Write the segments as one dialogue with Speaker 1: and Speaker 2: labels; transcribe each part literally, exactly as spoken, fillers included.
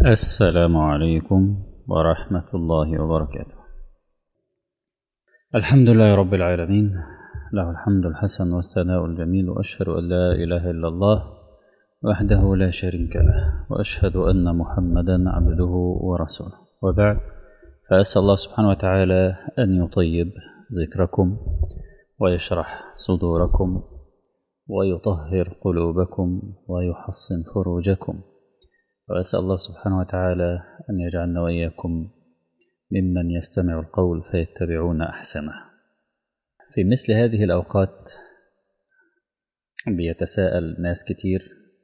Speaker 1: السلام عليكم ورحمة الله وبركاته. الحمد لله رب العالمين، له الحمد الحسن والثناء الجميل، وأشهد أن لا إله إلا الله وحده لا شريك له، وأشهد أن محمدا عبده ورسوله، وبعد، فأسأل الله سبحانه وتعالى أن يطيب ذكركم ويشرح صدوركم ويطهر قلوبكم ويحصن فروجكم، وأسأل الله سبحانه وتعالى أن يجعلنا وإياكم ممن يستمع القول فيتبعون أحسنه. في مثل هذه الأوقات بيتساءل ناس كتير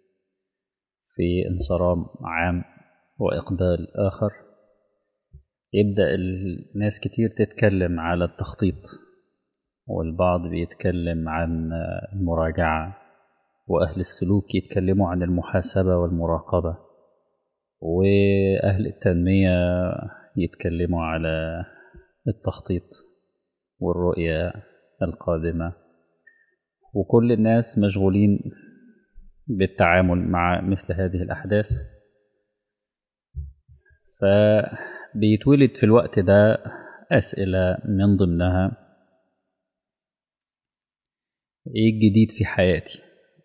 Speaker 1: في انصرام عام وإقبال آخر. يبدأ الناس كتير تتكلم على التخطيط، والبعض بيتكلم عن المراجعة، وأهل السلوك يتكلموا عن المحاسبة والمراقبة، وأهل التنمية يتكلموا على التخطيط والرؤية القادمة، وكل الناس مشغولين بالتعامل مع مثل هذه الأحداث. فبيتولد في الوقت ده أسئلة من ضمنها: إيه الجديد في حياتي؟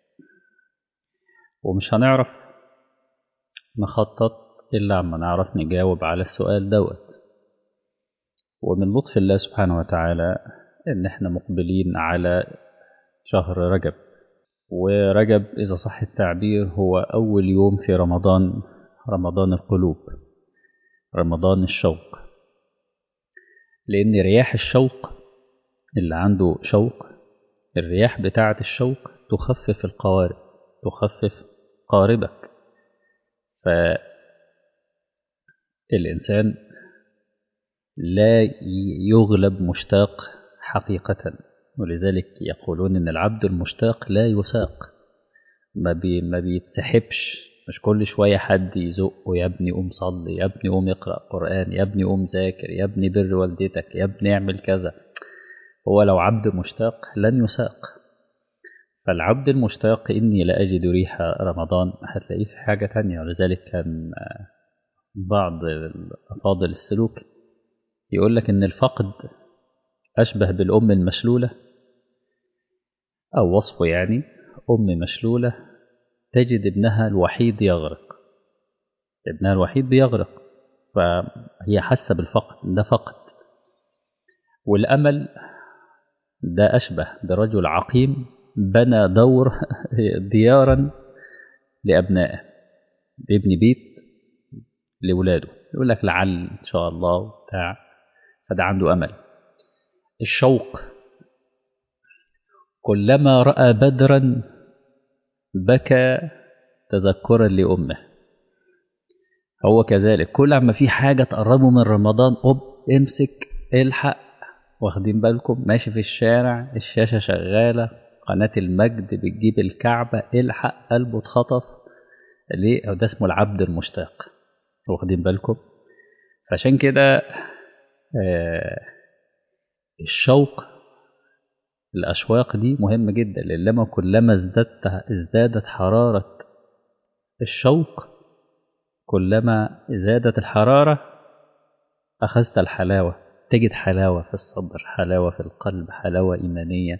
Speaker 1: ومش هنعرف نخطط إلا عما نعرف نجاوب على السؤال دوت. ومن لطف الله سبحانه وتعالى إن إحنا مقبلين على شهر رجب، ورجب إذا صح التعبير هو أول يوم في رمضان، رمضان القلوب، رمضان الشوق. لأن رياح الشوق، اللي عنده شوق، الرياح بتاعة الشوق تخفف القوارب، تخفف قاربك. فالإنسان لا يغلب مشتاق حقيقة، ولذلك يقولون إن العبد المشتاق لا يساق، ما, بي ما بيتسحبش. مش كل شوية حد يزقه: يا ابني قوم صلي، يا ابني قوم اقرأ قرآن، يا ابني قوم ذاكر، يا ابني بر والدتك، يا ابني اعمل كذا. هو لو عبد مشتاق لن يساق. فالعبد المشتاق إني لا أجد ريح رمضان هتلاقيه في حاجة تانية. ولذلك كان بعض أفاضل السلوك يقول لك إن الفقد أشبه بالأم المشلولة، أو وصفه يعني أم مشلولة تجد ابنها الوحيد يغرق، ابنها الوحيد بيغرق، فهي حاسة بالفقد، ده فقد. والأمل ده أشبه برجل عقيم بنى دور ديارا لأبنائه، بيبني بيت لولاده، يقول لك لعل إن شاء الله بتاع، فده عنده أمل. الشوق كلما رأى بدرا بكى تذكرا لأمه. هو كذلك كل ما في حاجة تقربه من رمضان أب امسك الحق. واخدين بالكم؟ ماشي في الشارع، الشاشة شغالة، قناة المجد بتجيب الكعبة، الحق قلبه اتخطف. ليه؟ ده اسمه العبد المشتاق. واخدين بالكم؟ فعشان كده آه الشوق، الأشواق دي مهمة جدا، لما كلما ازدادت ازدادت حرارة الشوق، كلما زادت الحرارة أخذت الحلاوة. تجد حلاوة في الصدر، حلاوة في القلب، حلاوة إيمانية.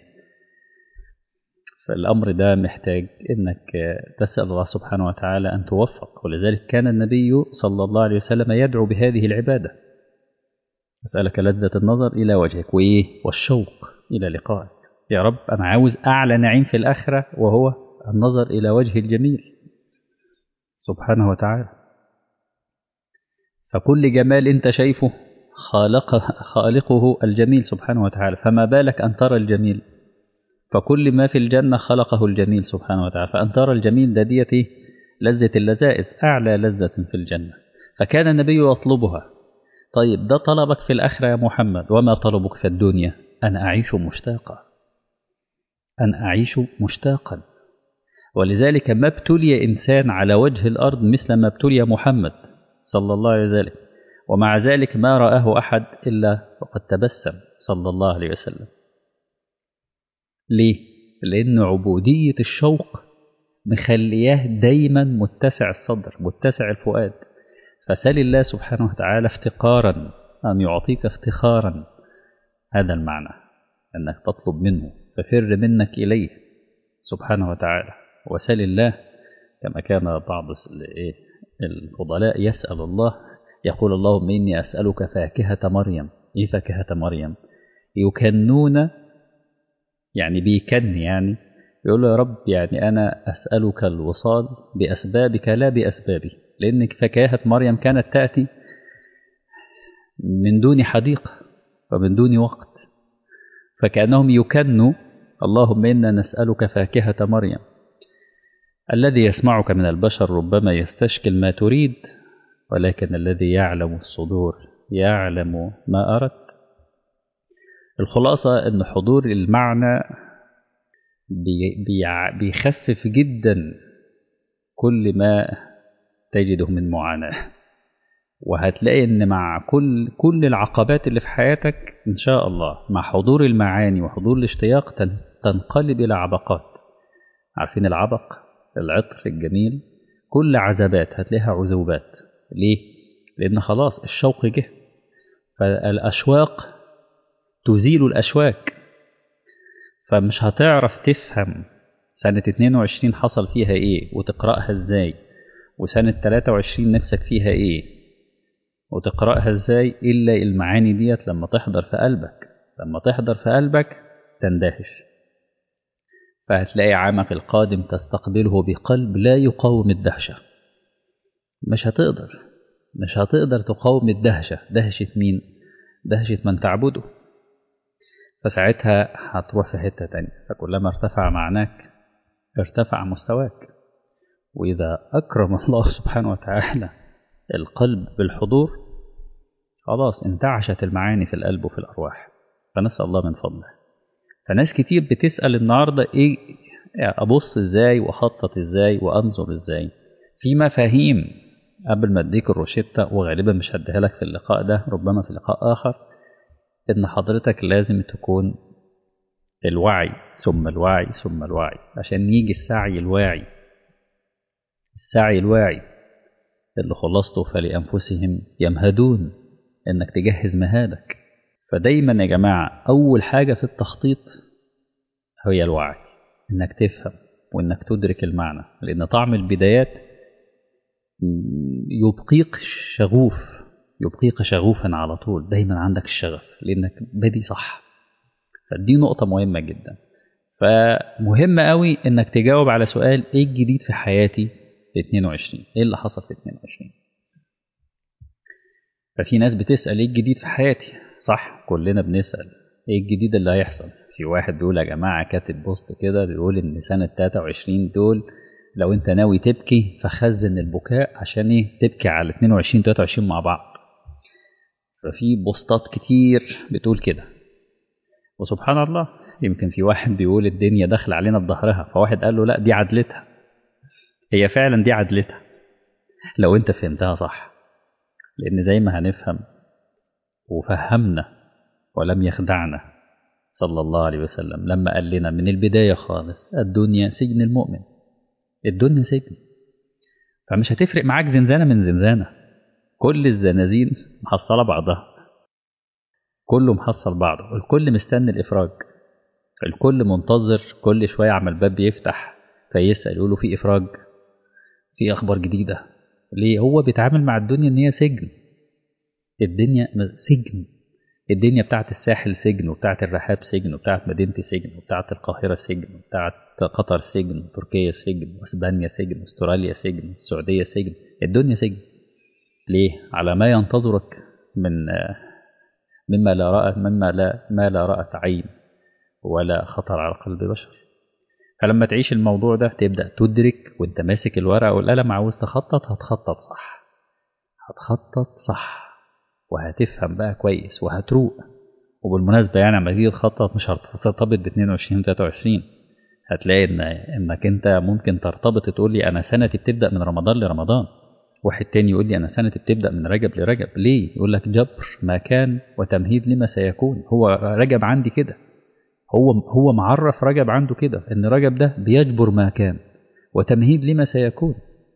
Speaker 1: فالأمر ده محتاج إنك تسأل الله سبحانه وتعالى أن توفق. ولذلك كان النبي صلى الله عليه وسلم يدعو بهذه العبادة: أسألك لذة النظر إلى وجهك، وإيه؟ والشوق إلى لقائك. يا رب أنا عاوز أعلى نعيم في الآخرة، وهو النظر إلى وجه الجميل سبحانه وتعالى. فكل جمال أنت شايفه خالق خالقه الجميل سبحانه وتعالى، فما بالك أن ترى الجميل؟ فكل ما في الجنة خلقه الجميل سبحانه وتعالى، فأن ترى الجميل ده ديتي لذة اللذائذ، أعلى لذة في الجنة. فكان النبي يطلبها. طيب ده طلبك في الآخرة يا محمد، وما طلبك في الدنيا؟ أن أعيش مشتاقا، أن أعيش مشتاقا. ولذلك ما ابتلي إنسان على وجه الأرض مثل ما ابتلي محمد صلى الله عليه وسلم، ومع ذلك ما رآه أحد إلا وقد تبسم صلى الله عليه وسلم. ليه؟ لأن عبودية الشوق مخلياه دايما متسع الصدر، متسع الفؤاد. فسال الله سبحانه وتعالى افتقارا أن يعطيك افتخارا. هذا المعنى، أنك تطلب منه، ففر منك إليه سبحانه وتعالى. وسال الله كما كان بعض الفضلاء يسأل الله، يقول اللهم إني أسألك فاكهة مريم. إيه فاكهة مريم؟ يكنون، يعني بيكن، يعني يقول له يا رب يعني أنا أسألك الوصال بأسبابك لا بأسبابي، لأن فاكهة مريم كانت تأتي من دون حديقة ومن دون وقت، فكأنهم يكنوا اللهم إنا نسألك فاكهة مريم. الذي يسمعك من البشر ربما يستشكل ما تريد، ولكن الذي يعلم الصدور يعلم ما أردت. الخلاصة أن حضور المعنى بيخفف جدا كل ما تجده من معاناة، وهتلاقي أن مع كل كل العقبات اللي في حياتك إن شاء الله مع حضور المعاني وحضور الاشتياق تنقلب إلى عبقات. عارفين العبق؟ العطر الجميل، كل عذبات هتلاقيها عذوبات. ليه؟ لأن خلاص الشوق جه، فالأشواق تزيل الأشواك، فمش هتعرف تفهم سنة اتنين وعشرين حصل فيها إيه وتقرأها إزاي، وسنة تلاتة وعشرين نفسك فيها إيه وتقرأها إزاي، إلا المعاني ديت لما تحضر في قلبك. لما تحضر في قلبك تندهش، فهتلاقي عامك القادم تستقبله بقلب لا يقاوم الدهشة. مش هتقدر مش هتقدر تقاوم الدهشة. دهشة مين؟ دهشة من تعبده. فساعتها هتروح في حتة تانية. فكلما ارتفع معناك ارتفع مستواك. وإذا أكرم الله سبحانه وتعالى القلب بالحضور، خلاص انتعشت المعاني في القلب وفي الأرواح. فنسأل الله من فضله. فناس كتير بتسأل النهاردة إيه أبص إزاي وأخطط إزاي وأنظر إزاي. في مفاهيم قبل ما أديك الروشتة، وغالبا مش هديها لك في اللقاء ده، ربما في لقاء آخر، إن حضرتك لازم تكون الوعي ثم الوعي ثم الوعي، عشان يجي السعي الواعي. السعي الواعي اللي خلصته فلأنفسهم يمهدون، إنك تجهز مهادك. فدايما يا جماعة أول حاجة في التخطيط هي الوعي، إنك تفهم وإنك تدرك المعنى، لأن طعم البدايات يبقيك شغوف يبقيك شغوفا على طول. دايما عندك الشغف لأنك بدي صح. فدي نقطة مهمة جدا. فمهم قوي إنك تجاوب على سؤال إيه الجديد في حياتي في اتنين وعشرين؟ إيه اللي حصل في اتنين وعشرين؟ ففي ناس بتسأل إيه الجديد في حياتي؟ صح، كلنا بنسأل إيه الجديد اللي هيحصل. في واحد بيقول يا جماعة كاتب بوست كده بيقول إن سنة تلاتة وعشرين دول لو أنت ناوي تبكي فخزن البكاء عشان إيه؟ تبكي على اتنين وعشرين تلاتة وعشرين مع بعض. ففي بوستات كتير بتقول كده، وسبحان الله يمكن في واحد بيقول الدنيا داخل علينا بظهرها، فواحد قال له لا دي عدلتها. هي فعلا دي عدلتها لو أنت فهمتها صح، لأن زي ما هنفهم وفهمنا ولم يخدعنا صلى الله عليه وسلم لما قال لنا من البداية خالص الدنيا سجن المؤمن. الدنيا سجن، فمش هتفرق معاك زنزانة من زنزانة. كل الزنازين محصلة بعضها، كله محصل بعضه، الكل مستني الإفراج، الكل منتظر. كل شوية عمل باب يفتح فيسأل يقوله في إفراج، في أخبار جديدة. ليه؟ هو بيتعامل مع الدنيا إن هي سجن. الدنيا سجن. الدنيا بتاعت الساحل سجن، وبتاعت الرحاب سجن، وبتاعت مدينتي سجن، وبتاعت القاهرة سجن، وبتاعت قطر سجن، وتركيا سجن، واسبانيا سجن، واستراليا سجن، والسعودية سجن. الدنيا سجن. ليه؟ على ما ينتظرك من مما لا رأت مما لا ما لا رأت عين ولا خطر على قلب بشر. فلما تعيش الموضوع ده تبدأ تدرك وانت ماسك الورقة والقلم عاوز تخطط، هتخطط صح هتخطط صح وهتفهم بقى كويس وهتروق. وبالمناسبة يعني لما تيجي تخطط مش هترتبط ب اتنين وعشرين تلاتة وعشرين. هتلاقي إن إنك أنت ممكن ترتبط تقول لي أنا سنتي بتبدأ من رمضان لرمضان، واحد تاني يقول لي أنا سنتي بتبدأ من رجب لرجب. ليه؟ يقول لك جبر ما كان وتمهيد لما سيكون. هو رجب عندي كده، هو هو معرف رجب عنده كده، إن رجب ده بيجبر ما كان وتمهيد لما سيكون.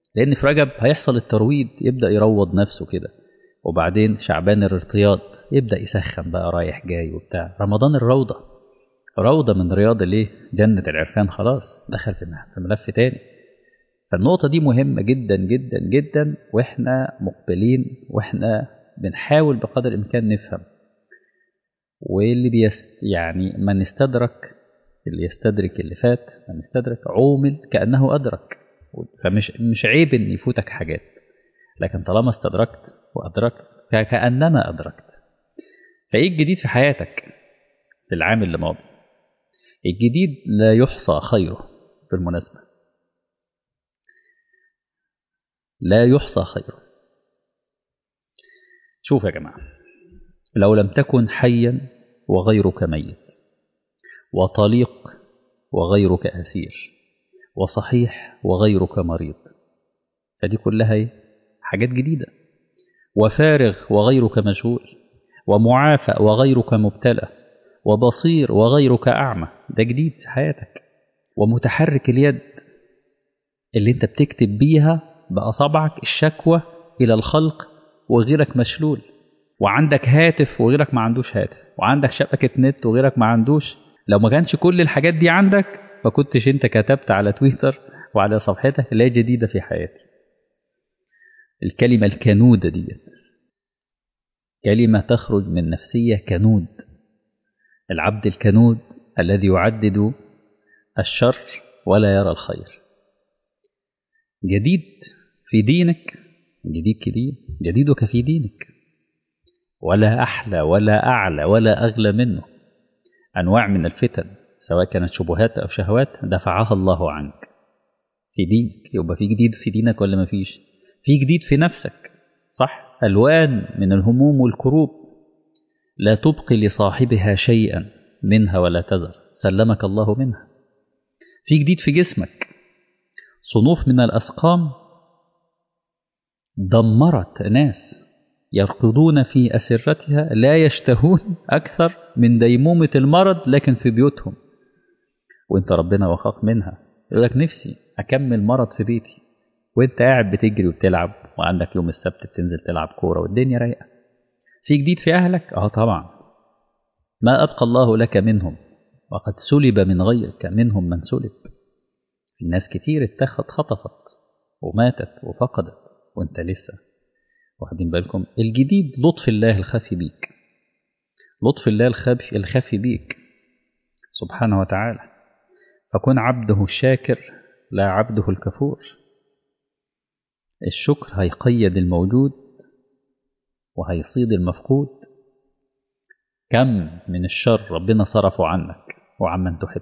Speaker 1: لأن في رجب هيحصل الترويض، يبدأ يروض نفسه كده، وبعدين شعبان الارتياض، يبدأ يسخن بقى رايح جاي وبتاع. رمضان الروضة، روضة من رياض ليه جنة العرفان، خلاص دخل في ملف تاني. فالنقطة دي مهمة جدا جدا جدا، وإحنا مقبلين وإحنا بنحاول بقدر الإمكان نفهم. واللي بيست يعني من استدرك، اللي يستدرك اللي فات، من استدرك عومل كأنه أدرك. فمش مش عيب إن يفوتك حاجات، لكن طالما استدركت وأدركت فكأنما أدركت. فإيه الجديد في حياتك في العام اللي ماضي؟ الجديد لا يحصى خيره، بالمناسبة لا يحصى خيره. شوف يا جماعة، لو لم تكن حيا وغيرك ميت، وطليق وغيرك أسير، وصحيح وغيرك مريض، فدي كلها ايه؟ حاجات جديدة. وفارغ وغيرك مشغول، ومعافى وغيرك مبتلى، وبصير وغيرك أعمى، ده جديد في حياتك. ومتحرك اليد اللي انت بتكتب بيها بأصابعك الشكوى إلى الخلق وغيرك مشلول، وعندك هاتف وغيرك ما عندوش هاتف، وعندك شبكة نت وغيرك ما عندوش. لو ما كانش كل الحاجات دي عندك فكنتش انت كتبت على تويتر وعلى صفحتك لا جديدة في حياتي. الكلمة الكنودة دي كلمة تخرج من نفسية كنود. العبد الكنود الذي يعدد الشر ولا يرى الخير. جديد في دينك، جديد كديد جديدك في دينك، ولا أحلى ولا أعلى ولا أغلى منه. أنواع من الفتن سواء كانت شبهات أو شهوات دفعها الله عنك في دينك. يبقى في جديد في دينك ولا ما فيش؟ في جديد في نفسك، صح؟ ألوان من الهموم والكروب لا تبقي لصاحبها شيئا منها ولا تذر، سلمك الله منها. في جديد في جسمك، صنوف من الأسقام دمرت ناس يرقدون في أسرتها لا يشتهون أكثر من ديمومة المرض لكن في بيوتهم، وانت ربنا وخاف منها. يقول لك نفسي أكمل مرض في بيتي، وانت قاعد بتجري وبتلعب، وعندك يوم السبت بتنزل تلعب كورة والدنيا رايقة. في جديد في أهلك؟ اه طبعا، ما أبقى الله لك منهم وقد سلب من غيرك منهم من سلب. في ناس كتير اتخذ خطفت وماتت وفقدت وانت لسه واخدين بالكم. الجديد لطف الله الخفي بيك، لطف الله الخفي الخفي بيك سبحانه وتعالى. فكن عبده الشاكر لا عبده الكفور. الشكر هيقيد الموجود وهيصيد المفقود. كم من الشر ربنا صرفه عنك وعمن تحب،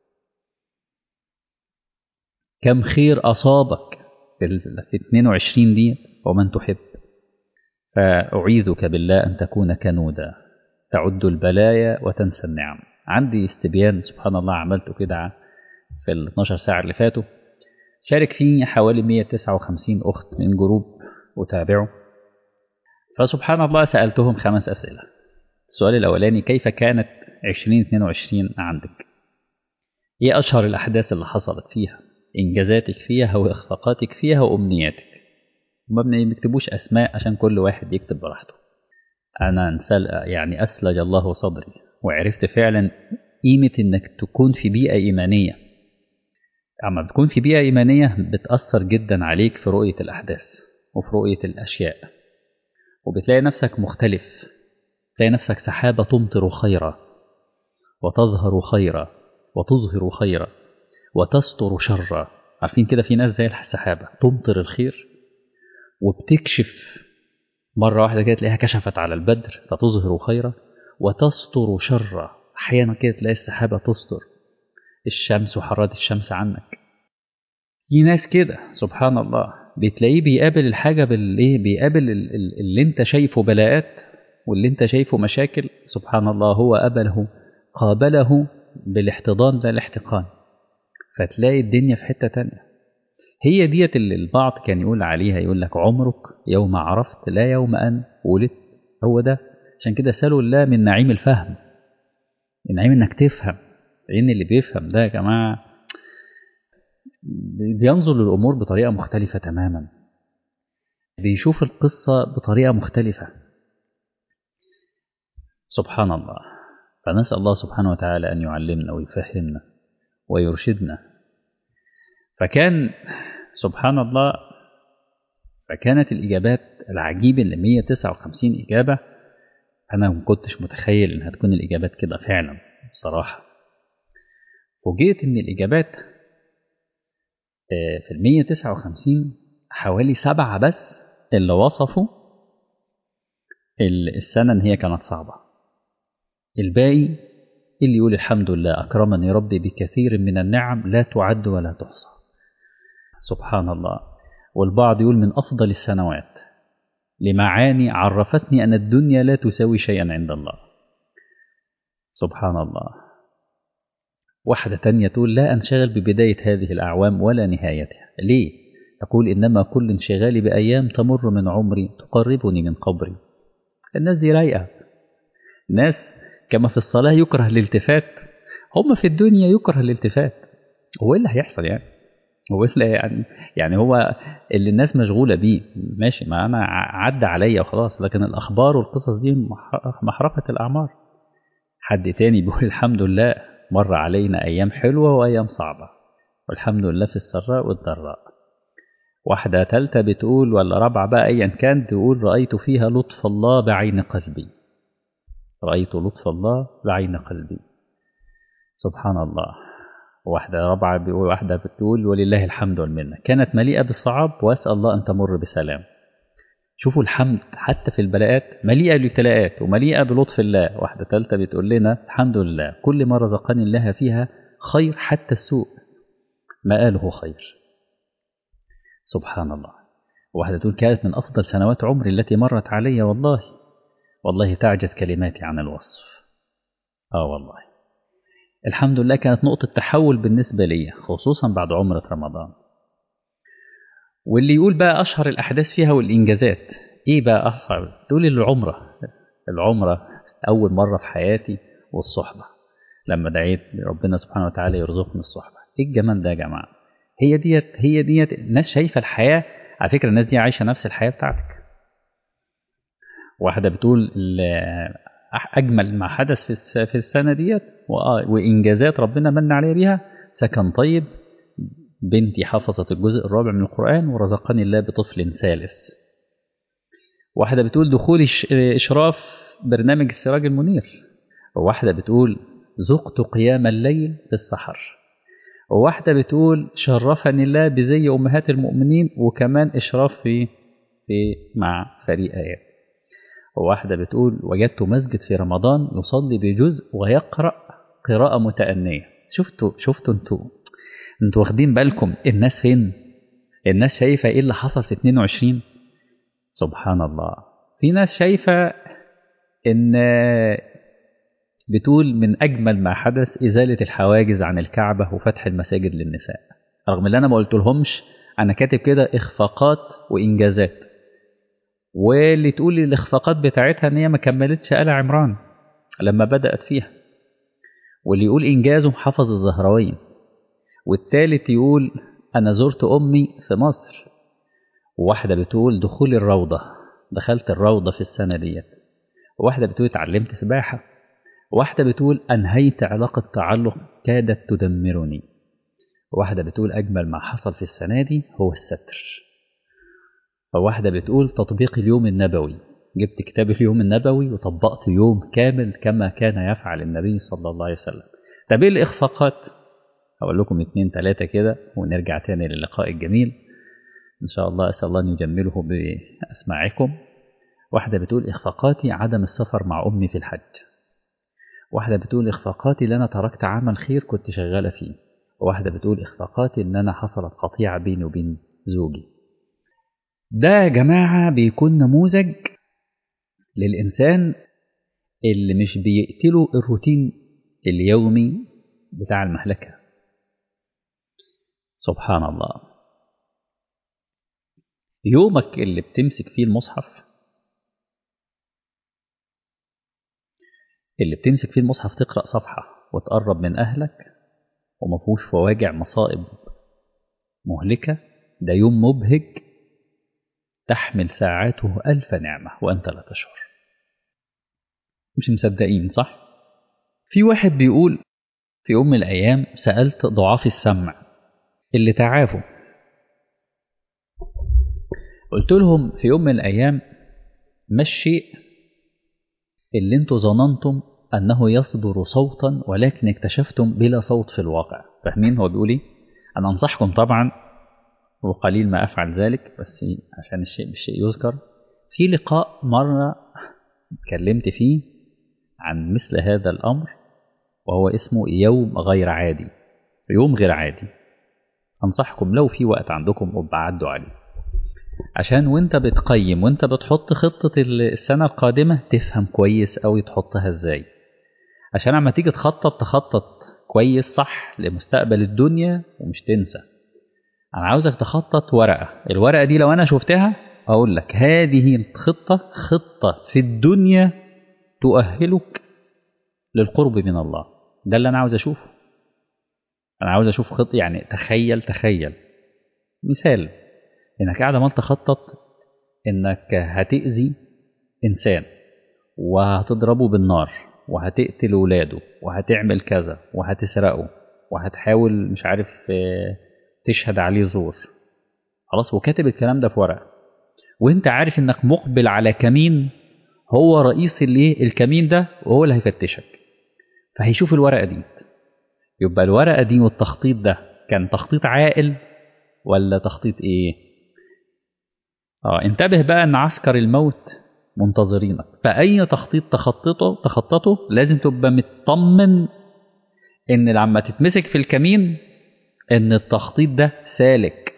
Speaker 1: كم خير أصابك في اثنين وعشرين دي ومن تحب. فأعيذك بالله أن تكون كنودا تعد البلايا وتنسى النعم. عندي استبيان سبحان الله عملته كده في ال اثناشر ساعة اللي فاتوا، شارك فيه حوالي مئة وتسعة وخمسين أخت من جروب وتابعوا. فسبحان الله سألتهم خمس أسئلة. السؤال الأولاني: كيف كانت عشرين اثنين وعشرين عندك؟ إيه أشهر الأحداث اللي حصلت فيها؟ إنجازاتك فيها وإخفاقاتك فيها وأمنياتك. ما بنكتبوش أسماء عشان كل واحد يكتب براحته. أنا انسل يعني أسلج الله صدري وعرفت فعلا قيمة إنك تكون في بيئة إيمانية. أما بتكون في بيئة إيمانية بتأثر جدا عليك في رؤية الأحداث وفي رؤية الأشياء، وبتلاقي نفسك مختلف. تلاقي نفسك سحابة تمطر خيرا وتظهر خيرا وتظهر خيرا وتستر شرا. عارفين كده في ناس زي السحابة تمطر الخير وبتكشف مرة واحدة كده تلاقيها كشفت على البدر فتظهر خيرا، وتستر شرا. أحيانا كده تلاقي السحابة تستر الشمس وحرات الشمس عنك. في ناس كده سبحان الله بتلاقيه بيقابل الحاجة بالإيه، بيقابل اللي انت شايفه بلاءات واللي انت شايفه مشاكل، سبحان الله هو قابله قابله بالاحتضان لا الاحتقان، فتلاقي الدنيا في حتة تانية. هي ديت اللي البعض كان يقول عليها، يقول لك عمرك يوم عرفت لا يوم أن ولدت. هو ده. عشان كده سألوا الله من نعيم الفهم، النعيم انك تفهم، لأن اللي بيفهم ده يا جماعة بينظر للأمور بطريقة مختلفة تماما، بيشوف القصة بطريقة مختلفة. سبحان الله. فنسأل الله سبحانه وتعالى أن يعلمنا ويفهمنا ويرشدنا. فكان سبحان الله، فكانت الإجابات العجيبة اللي مية وتسعة وخمسين إجابة، أنا ما كنتش متخيل إنها تكون الإجابات كده فعلا بصراحة. فوجئت إن الإجابات في المية وتسعة وخمسين حوالي سبعة بس اللي وصفوا السنة إن هي كانت صعبة. الباقي اللي يقول الحمد لله أكرمني ربي بكثير من النعم لا تعد ولا تحصى. سبحان الله. والبعض يقول من أفضل السنوات لمعاني عرفتني أن الدنيا لا تساوي شيئا عند الله. سبحان الله. واحدة تانية تقول لا أنشغل ببداية هذه الأعوام ولا نهايتها. ليه؟ تقول إنما كل انشغالي بأيام تمر من عمري تقربني من قبري. الناس دي رايقة، ناس كما في الصلاة يكره الالتفات، هم في الدنيا يكره الالتفات. هو اللي هيحصل يعني؟ هو اللي يعني يعني هو اللي الناس مشغولة بيه ماشي، ما أنا عدى عليا وخلاص، لكن الأخبار والقصص دي محرقة الأعمار. حد تاني بيقول الحمد لله مر علينا أيام حلوة وأيام صعبة والحمد لله في السراء والضراء. واحدة تالتة بتقول ولا رابعة بقى أيا كان، تقول رأيت فيها لطف الله بعين قلبي، رأيت لطف الله بعين قلبي. سبحان الله. واحدة رابعة بيقول، واحدة بتقول ولله الحمد والمنة كانت مليئة بالصعاب وأسأل الله أن تمر بسلام. شوفوا الحمد حتى في البلاءات مليئة بالابتلاءات ومليئة بلطف الله. واحدة ثالثة بتقول لنا الحمد لله كل ما رزقني الله فيها خير حتى السوء مآله خير. سبحان الله. واحدة تقول كانت من أفضل سنوات عمري التي مرت علي، والله والله تعجز كلماتي عن الوصف. آه والله الحمد لله كانت نقطة تحول بالنسبة لي خصوصا بعد عمرة رمضان. واللي يقول بقى أشهر الأحداث فيها والإنجازات إيه بقى أشهر؟ تقول العمرة. العمرة أول مرة في حياتي، والصحبة لما دعيت ربنا سبحانه وتعالى يرزقني الصحبة. إيه الجمال ده يا جماعة؟ هي ديت هي ديت الناس شايفة الحياة. على فكرة الناس دي عايشة نفس الحياة بتاعتك. واحدة بتقول أجمل ما حدث في السنة ديت وإنجازات ربنا من عليه بيها سكن طيب، بنتي حفظت الجزء الرابع من القرآن ورزقني الله بطفل ثالث. واحدة بتقول دخول إشراف برنامج السراج المنير. وواحدة بتقول ذقت قيام الليل في السحر. وواحدة بتقول شرفني الله بزي أمهات المؤمنين وكمان إشراف في في مع فريق آيات. وواحدة بتقول وجدت مسجد في رمضان يصلي بجزء ويقرأ قراءة متأنية. شفتوا شفتوا انتوا انتوا واخدين بالكم الناس فين؟ الناس شايفة ايه اللي حصل في اتنين وعشرين؟ سبحان الله. في ناس شايفة ان بتقول من اجمل ما حدث ازالة الحواجز عن الكعبة وفتح المساجد للنساء، رغم اللي انا ما قلت لهمش انا كاتب كده اخفاقات وانجازات. واللي تقول لي الاخفاقات بتاعتها ان هي ما كملتش آل عمران لما بدأت فيها. واللي يقول انجازه حفظ الزهراوين. والثالث يقول أنا زرت أمي في مصر. وواحدة بتقول دخول الروضة، دخلت الروضة في السنة ديت. وواحدة بتقول اتعلمت سباحة. وواحدة بتقول أنهيت علاقة تعلق كادت تدمرني. وواحدة بتقول أجمل ما حصل في السنة دي هو الستر. وواحدة بتقول تطبيق اليوم النبوي، جبت كتاب اليوم النبوي وطبقت يوم كامل كما كان يفعل النبي صلى الله عليه وسلم. طب ايه الإخفاقات؟ أقول لكم اتنين تلاتة كده ونرجع تاني للقاء الجميل إن شاء الله. أسأل الله أن يجمله بأسماعكم. واحدة بتقول إخفاقاتي عدم السفر مع أمي في الحج. واحدة بتقول إخفاقاتي لأنا تركت عمل خير كنت شغالة فيه. واحدة بتقول إخفاقاتي إن أنا حصلت قطيعة بيني وبين زوجي. ده يا جماعة بيكون نموذج للإنسان اللي مش بيقتله الروتين اليومي بتاع المهلكة. سبحان الله. يومك اللي بتمسك فيه المصحف، اللي بتمسك فيه المصحف تقرأ صفحة وتقرب من أهلك وما فيهوش فواجع مصائب مهلكة، ده يوم مبهج تحمل ساعاته ألف نعمة وأنت لا تشعر. مش مصدقين صح؟ في واحد بيقول في يوم من الأيام سألت ضعاف السمع اللي تعافوا، قلت لهم في يوم من الأيام ما الشيء اللي انتوا ظننتم أنه يصدر صوتا ولكن اكتشفتم بلا صوت في الواقع؟ فاهمين هو بيقول ايه؟ أنا أنصحكم طبعا، وقليل ما أفعل ذلك بس عشان الشيء بالشيء يذكر. في لقاء مرة اتكلمت فيه عن مثل هذا الأمر وهو اسمه يوم غير عادي، يوم غير عادي. أنصحكم لو في وقت عندكم ابقى عدوا عليه، عشان وانت بتقيم وانت بتحط خطة السنة القادمة تفهم كويس أوي تحطها ازاي، عشان عما تيجي تخطط تخطط كويس صح لمستقبل الدنيا ومش تنسى. أنا عاوزك تخطط ورقة، الورقة دي لو أنا شفتها أقول لك هذه الخطة خطة في الدنيا تؤهلك للقرب من الله. ده اللي أنا عاوز أشوفه. أنا عاوز أشوف خطة، يعني تخيل تخيل مثال إنك قاعد عمال تخطط إنك هتأذي إنسان وهتضربه بالنار وهتقتل ولاده وهتعمل كذا وهتسرقه وهتحاول مش عارف تشهد عليه زور، خلاص، وكاتب الكلام ده في ورقة، وانت عارف انك مقبل على كمين هو رئيس الايه الكمين ده وهو اللي هيفتشك، فهيشوف الورقة دي. يبقى الورقة دي والتخطيط ده كان تخطيط عاقل ولا تخطيط ايه؟ اه انتبه بقى ان عسكر الموت منتظرينك، فأي تخطيط تخططه تخططه لازم تبقى مطمن ان لما تتمسك في الكمين ان التخطيط ده سالك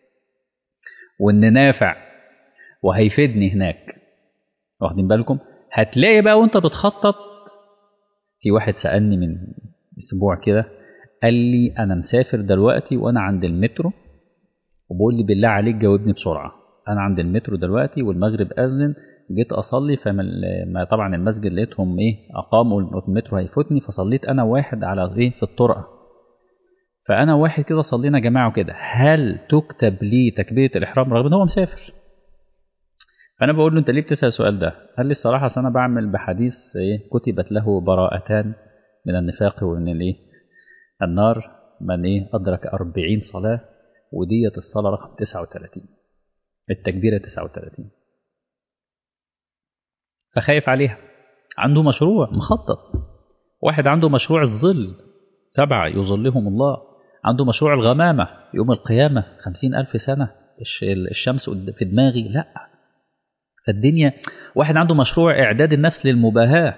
Speaker 1: وان نافع وهيفيدني هناك. واخدين بالكم؟ هتلاقي بقى وانت بتخطط. في واحد سألني من اسبوع كده قال لي انا مسافر دلوقتي وانا عند المترو، وبقول لي بالله عليك جاوبني بسرعة، انا عند المترو دلوقتي والمغرب أذن، جيت اصلي فما طبعا المسجد لقيتهم ايه اقاموا المترو هيفوتني، فصليت انا واحد على ايه في الطرقة، فانا واحد كده صلينا جماعة كده، هل تكتب لي تكبيرة الاحرام رغم ان هو مسافر؟ فانا بقول له انت ليه بتسأل السؤال ده؟ قال لي الصراحة انا بعمل بحديث ايه كتبت له براءتان من النفاق ومن الايه النار من ايه ادرك أربعين صلاة، وديت الصلاة رقم تسعة وثلاثين، التكبيرة تسعة وثلاثين، فخايف عليها. عنده مشروع مخطط. واحد عنده مشروع الظل، سبعة يظلهم الله، عنده مشروع الغمامة يوم القيامة خمسين ألف سنة الشمس في دماغي، لا فالدنيا. واحد عنده مشروع إعداد النفس للمباهاة،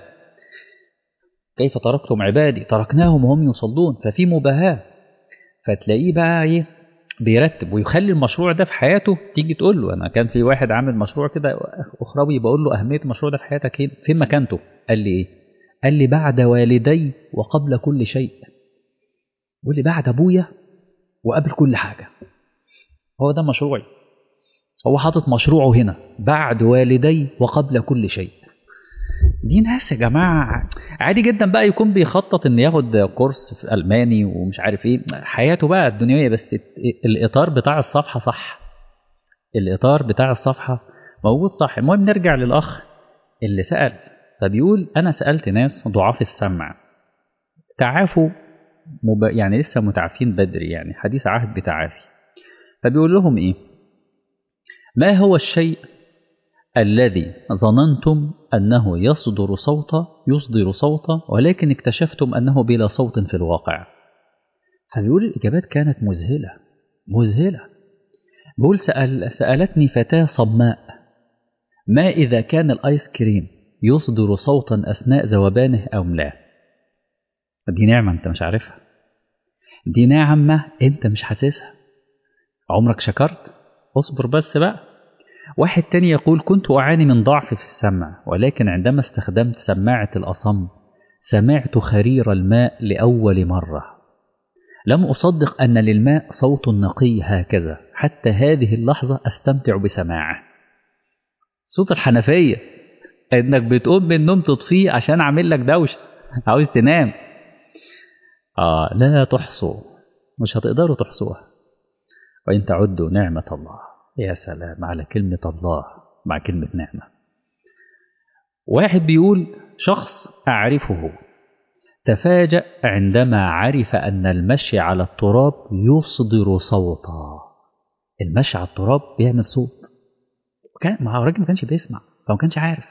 Speaker 1: كيف تركتم عبادي تركناهم وهم يصلون، ففي مباهاة، فتلاقيه بقى ايه بيرتب ويخلي المشروع ده في حياته. تيجي تقول له انا كان في واحد عامل مشروع كده اخروي، بقول له اهميه المشروع ده في حياتك فين مكانته؟ قال لي ايه؟ قال لي بعد والدي وقبل كل شيء. قول لي بعد ابويا وقبل كل حاجه، هو ده مشروعي. هو حاطط مشروعه هنا بعد والدي وقبل كل شيء. دي ناس يا جماعه عادي جدا بقى يكون بيخطط ان ياخد كورس في الماني ومش عارف ايه، حياته بقى الدنيويه، بس الاطار بتاع الصفحه صح، الاطار بتاع الصفحه موجود صح. المهم نرجع للاخ اللي سال، فبيقول انا سالت ناس ضعاف السمع تعافوا مب... يعني لسه متعافين بدري، يعني حديث عهد بتعافي. فبيقول لهم ايه؟ ما هو الشيء الذي ظننتم أنه يصدر صوتا يصدر صوتا ولكن اكتشفتم أنه بلا صوت في الواقع؟ فبيقول الإجابات كانت مذهلة مذهلة. بيقول سأل سألتني فتاة صماء ما إذا كان الآيس كريم يصدر صوتا أثناء ذوبانه أو لا؟ دي نعمة أنت مش عارفها، دي نعمة أنت مش حاسسها، عمرك شكرت؟ اصبر بس بقى. واحد تاني يقول كنت أعاني من ضعف في السمع، ولكن عندما استخدمت سماعة الأصم سمعت خرير الماء لأول مرة، لم أصدق أن للماء صوت نقي هكذا، حتى هذه اللحظة أستمتع بسماعه. صوت الحنفية إنك بتقوم من النوم تطفيه عشان عامل لك دوشة عاوز تنام. آه لا تحصوا، مش هتقدروا تحصوها. وإن تعدوا نعمة الله. يا سلام على كلمة الله مع كلمة نعمة. واحد بيقول شخص أعرفه تفاجأ عندما عرف أن المشي على التراب يصدر صوتا. المشي على التراب بيعمل صوت، وكان مع الراجل ما كانش بيسمع فما كانش عارف.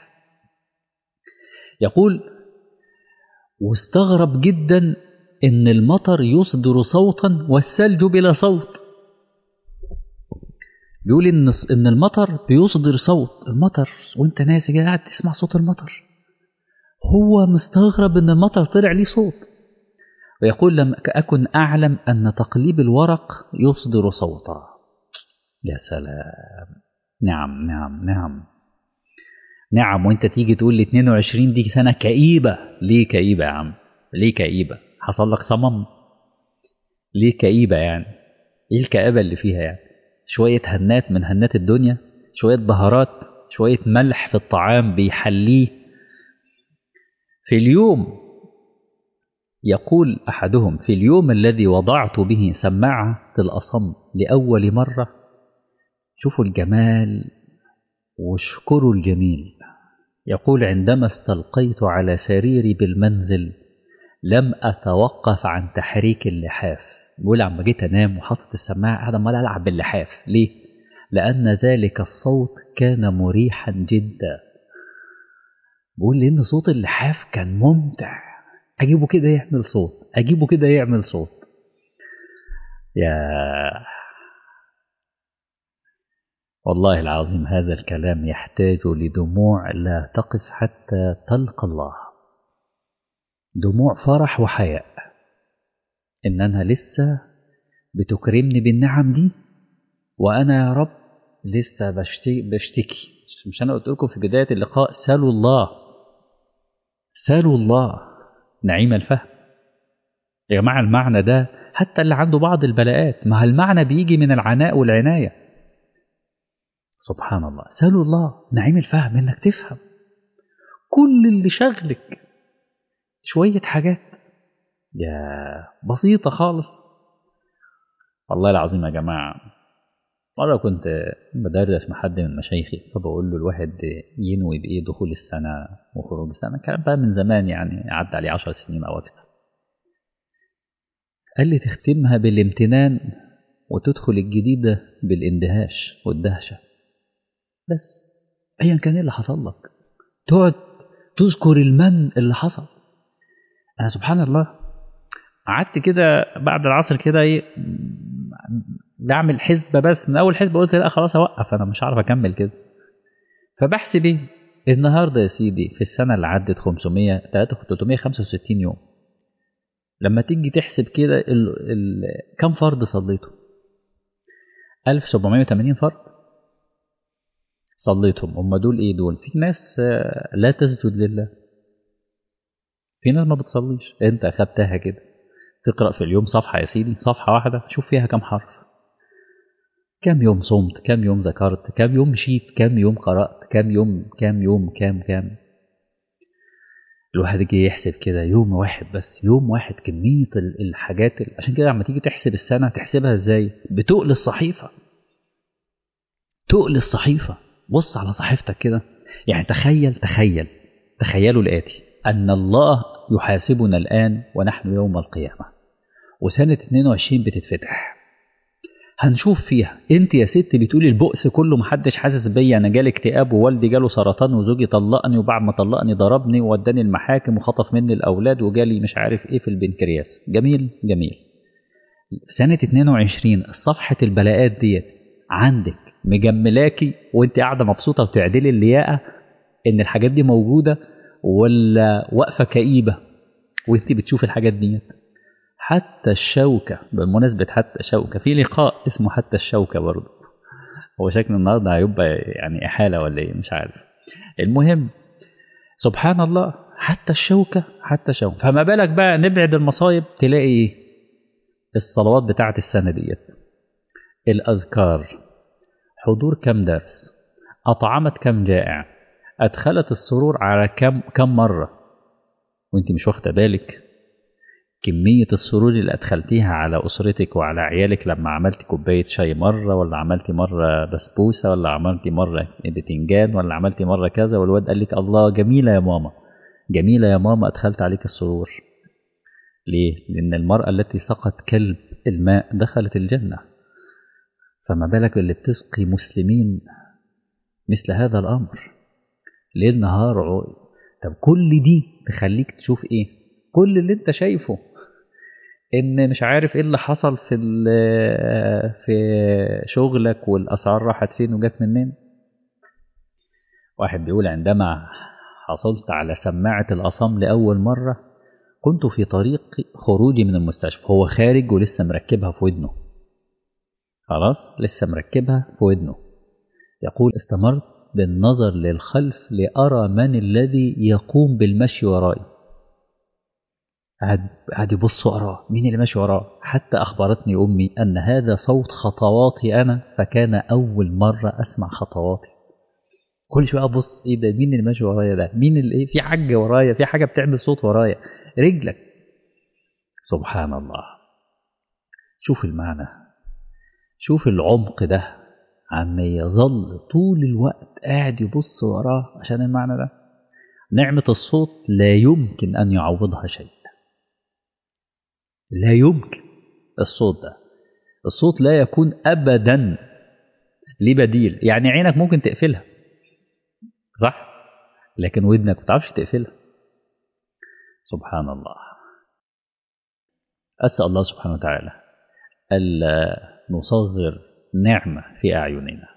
Speaker 1: يقول واستغرب جدا إن المطر يصدر صوتا والثلج بلا صوت. بيقول إن إن المطر بيصدر صوت، المطر وأنت ناسي كده قاعد تسمع صوت المطر. هو مستغرب إن المطر طلع ليه صوت. ويقول لم أكن أعلم أن تقليب الورق يصدر صوتا. يا سلام. نعم نعم نعم نعم. وأنت تيجي تقول لي اتنين وعشرين دي سنة كئيبة. ليه كئيبة يا عم؟ ليه كئيبة؟ حصل لك صمم؟ ليه كئيبة يعني؟ إيه الكآبة اللي فيها يعني؟ شوية هنات من هنات الدنيا، شوية بهارات، شوية ملح في الطعام بيحليه. في اليوم، يقول أحدهم في اليوم الذي وضعت به سماعة الأصم لأول مرة، شوفوا الجمال واشكروا الجميل. يقول عندما استلقيت على سريري بالمنزل لم أتوقف عن تحريك اللحاف. بيقول عما جيت أنام وحطت السماعة قاعد عمال ألعب باللحاف. ليه؟ لأن ذلك الصوت كان مريحا جدا. بيقول لأن صوت اللحاف كان ممتع. أجيبه كده يعمل صوت، أجيبه كده يعمل صوت. يا والله العظيم هذا الكلام يحتاج لدموع لا تقف حتى تلقى الله. دموع فرح وحياء إن أنا لسه بتكرمني بالنعم دي، وأنا يا رب لسه بشتكي, بشتكي. مش أنا قلت لكم في بداية اللقاء سالوا الله، سالوا الله نعيم الفهم. يا جماعة المعنى ده حتى اللي عنده بعض البلاءات، ما المعنى بيجي من العناء والعناية. سبحان الله. سالوا الله نعيم الفهم، إنك تفهم كل اللي شغلك شوية حاجات يا بسيطة خالص. والله العظيم يا جماعة، مرة كنت بدرس مع حد من مشايخي فبقول له الواحد ينوي بإيه دخول السنة وخروج السنة. كان بقى من زمان يعني عدى عليه عشر سنين أو أكثر. قال لي تختمها بالامتنان وتدخل الجديدة بالاندهاش والدهشة. بس أيا كان اللي حصل لك تقعد تذكر المن اللي حصل. أنا سبحان الله قعدت كده بعد العصر كده ايه بعمل حسبة، بس من أول حسبة قلت لا خلاص أوقف، أنا مش عارف أكمل كده. فبحسب ايه النهاردة يا سيدي في السنة اللي عدت خمسمية تلتمية وخمسة وستين يوم. لما تيجي تحسب كده ال... ال... كم فرض صليته؟ ألف وسبعمية وتمانين فرض صليتهم. هم دول ايه دول؟ في ناس لا تسجد لله، في ناس ما بتصليش. انت اخدتها كده تقرأ في اليوم صفحة يا سيدي، صفحة واحدة شوف فيها كم حرف، كم يوم صمت، كم يوم ذكرت، كم يوم مشيت، كم يوم قرأت، كم يوم كم يوم كم كم. الواحد يجي يحسب كده يوم واحد بس، يوم واحد كمية الحاجات. عشان كده لما تيجي تحسب السنة تحسبها ازاي؟ بتقل الصحيفة، تقل الصحيفة. بص على صحيفتك كده، يعني تخيل تخيل تخيلوا الآتي: أن الله يحاسبنا الآن ونحن يوم القيامة، وسنة اتنين وعشرين بتتفتح. هنشوف فيها انت يا ست بتقولي البؤس كله محدش حاسس بيا، انا جالي اكتئاب ووالدي جاله سرطان وزوجي طلقني وبعد ما طلقني ضربني ووداني المحاكم وخطف مني الاولاد وجالي مش عارف ايه في البنكرياس. جميل جميل. سنة اتنين وعشرين صفحة البلاءات ديت عندك مجملاكي وانت قاعدة مبسوطة وتعدلي اللياقة ان الحاجات دي موجودة، ولا واقفة كئيبة وانت بتشوف الحاجات ديت؟ حتى الشوكة، بمناسبة حتى الشوكة في لقاء اسمه حتى الشوكة برضه، هو شكل النهارده هيبقى يعني إحالة ولا إيه مش عارف. المهم سبحان الله حتى الشوكة حتى الشوكة. فما بالك بقى نبعد المصايب تلاقي إيه؟ الصلوات بتاعة السنة ديت، الأذكار، حضور كم درس، أطعمت كم جائع، أدخلت السرور على كم كم مرة وانت مش واخدة بالك. كمية السرور اللي أدخلتيها على أسرتك وعلى عيالك لما عملتي كوباية شاي مرة، ولا عملتي مرة بسبوسة، ولا عملتي مرة بتنجان، ولا عملتي مرة كذا، والواد قال لك الله جميلة يا ماما، جميلة يا ماما، أدخلت عليك السرور. ليه؟ لأن المرأة التي سقت كلب الماء دخلت الجنة، فما بالك اللي بتسقي مسلمين مثل هذا الأمر ليل نهار عقل. طب كل دي تخليك تشوف إيه؟ كل اللي أنت شايفه ان مش عارف ايه اللي حصل في في شغلك والاسعار راحت فين وجت منين. واحد بيقول عندما حصلت على سماعة الأصم لأول مرة كنت في طريق خروجي من المستشفى، هو خارج ولسه مركبها في ودنه، خلاص لسه مركبها في ودنه. يقول استمرت بالنظر للخلف لأرى من الذي يقوم بالمشي ورائي، قاعد يبص وراه مين اللي ماشي وراه، حتى أخبرتني أمي أن هذا صوت خطواتي أنا، فكان أول مرة أسمع خطواتي. كل شوية أبص إيه ده، مين اللي ماشي ورايا ده، مين اللي إيه، في حاجة ورايا، في حاجة بتعمل صوت ورايا، رجلك. سبحان الله. شوف المعنى، شوف العمق ده، عم يظل طول الوقت قاعد يبص وراه عشان المعنى ده. نعمة الصوت لا يمكن أن يعوضها شيء، لا يمكن. الصوت ده، الصوت لا يكون أبدا ليه بديل. يعني عينك ممكن تقفلها صح، لكن ودنك ما تعرفش تقفلها. سبحان الله. أسأل الله سبحانه وتعالى ألا نصغر نعمة في أعيننا.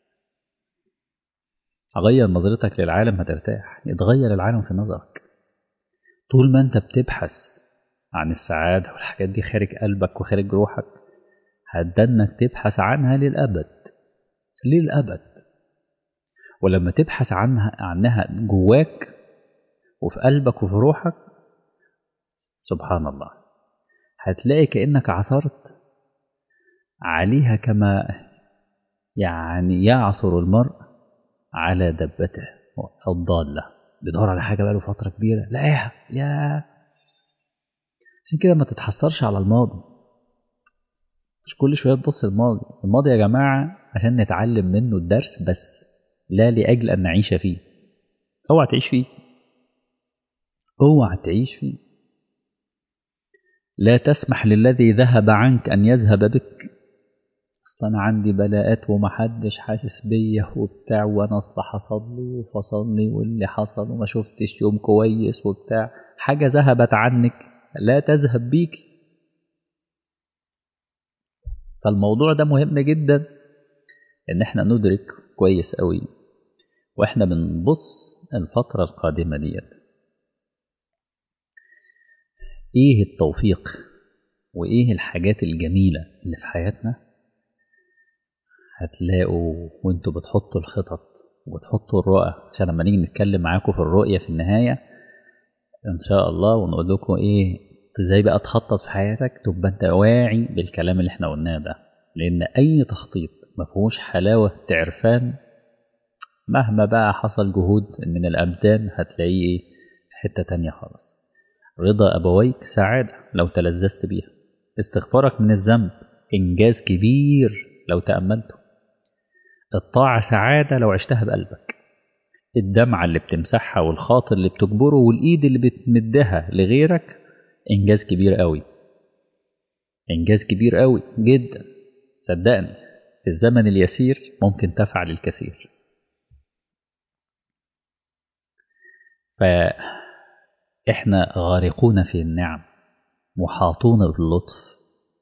Speaker 1: أغير نظرتك للعالم هترتاح، يتغير العالم في نظرك. طول ما أنت بتبحث عن السعادة والحاجات دي خارج قلبك وخارج روحك، هتدنك تبحث عنها للأبد للأبد. ولما تبحث عنها عنها جواك وفي قلبك وفي روحك، سبحان الله، هتلاقي كأنك عثرت عليها كما يعني يعثر المرء على دبته الضالة، بيدور على حاجة بقاله فترة كبيرة لاقيها. يا عشان كده ما تتحسرش على الماضي، مش كل شوية تبص الماضي. الماضي يا جماعة عشان نتعلم منه الدرس بس، لا لأجل أن نعيش فيه. اوعى تعيش فيه، اوعى تعيش فيه. لا تسمح للذي ذهب عنك أن يذهب بك. أصلا أنا عندي بلاءات ومحدش حاسس بيا وبتاع، وأنا أصلا حصل لي وفصل لي واللي حصل وما شفتش يوم كويس وبتاع. حاجة ذهبت عنك لا تذهب بيك. فالموضوع ده مهم جدا إن احنا ندرك كويس قوي وإحنا بنبص الفترة القادمة ديت إيه التوفيق وإيه الحاجات الجميلة اللي في حياتنا. هتلاقوا وانتوا بتحطوا الخطط وبتحطوا الرؤى، عشان لما نيجي نتكلم معاكم في الرؤية في النهاية ان شاء الله ونقول لكم ايه ازاي بقى تخطط في حياتك، تبقى انت واعي بالكلام اللي احنا قلناه ده. لان اي تخطيط ما فيهوش حلاوة عرفان، مهما بقى حصل جهود من الابدان هتلاقيه ايه في حتة تانية خالص. رضا ابويك سعادة لو تلذذت بيها، استغفارك من الذنب انجاز كبير لو تأملته، الطاعة سعادة لو عشتها بقلبك، الدمعة اللي بتمسحها والخاطر اللي بتجبره والإيد اللي بتمدها لغيرك إنجاز كبير قوي، إنجاز كبير قوي جدا. صدقني في الزمن اليسير ممكن تفعل الكثير. فإحنا غارقون في النعم، محاطون باللطف،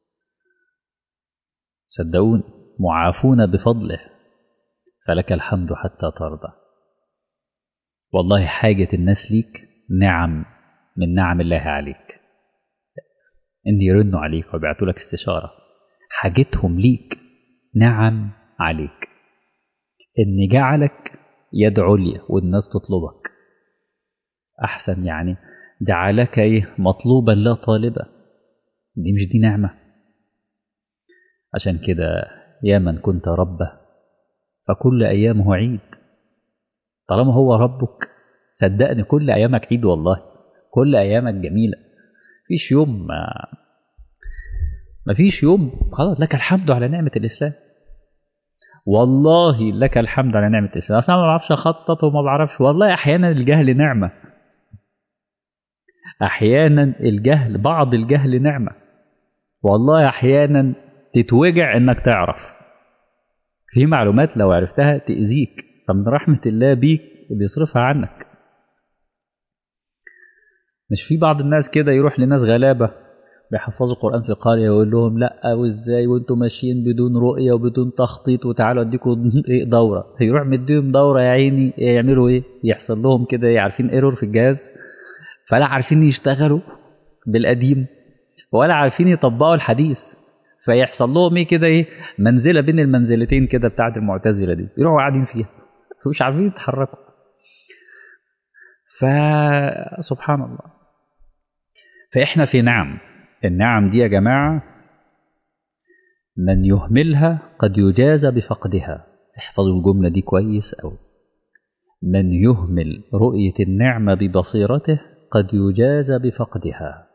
Speaker 1: صدقون معافون بفضله، فلك الحمد حتى ترضى. والله حاجة الناس ليك نعم من نعم الله عليك، إن يردوا عليك ويبعتوا لك استشارة. حاجتهم ليك نعم عليك، إن جعلك يد عليا والناس تطلبك أحسن، يعني جعلك إيه مطلوبا لا طالبا. دي مش دي نعمة؟ عشان كده يا من كنت ربه فكل أيامه عيد. طالما هو ربك صدقني كل أيامك عيد، والله كل أيامك جميلة. مفيش يوم ما مفيش يوم خلاص لك الحمد على نعمة الإسلام. والله لك الحمد على نعمة الإسلام. أصلا ما بعرفش أخطط وما بعرفش، والله أحيانا الجهل نعمة، أحيانا الجهل، بعض الجهل نعمة، والله أحيانا تتوجع إنك تعرف في معلومات لو عرفتها تأذيك، فمن رحمة الله بيك بيصرفها عنك. مش في بعض الناس كده يروح لناس غلابة بيحفظوا القرآن في قرية ويقول لهم لا وازاي وانتم ماشيين بدون رؤية وبدون تخطيط وتعالوا اديكم ايه دورة، يروح مديهم دورة يا عيني يعملوا ايه؟ يحصل لهم كده ايه؟ عارفين ايرور في الجهاز، فلا عارفين يشتغلوا بالقديم ولا عارفين يطبقوا الحديث، فيحصل لهم ايه كده ايه؟ منزلة بين المنزلتين كده بتاعت المعتزلة دي، يروحوا قاعدين فيها مش عارفين يتحركوا. فسبحان الله. فإحنا في نعم، النعم دي يا جماعة من يهملها قد يجازى بفقدها. احفظوا الجملة دي كويس أوي. من يهمل رؤية النعمة ببصيرته قد يجازى بفقدها.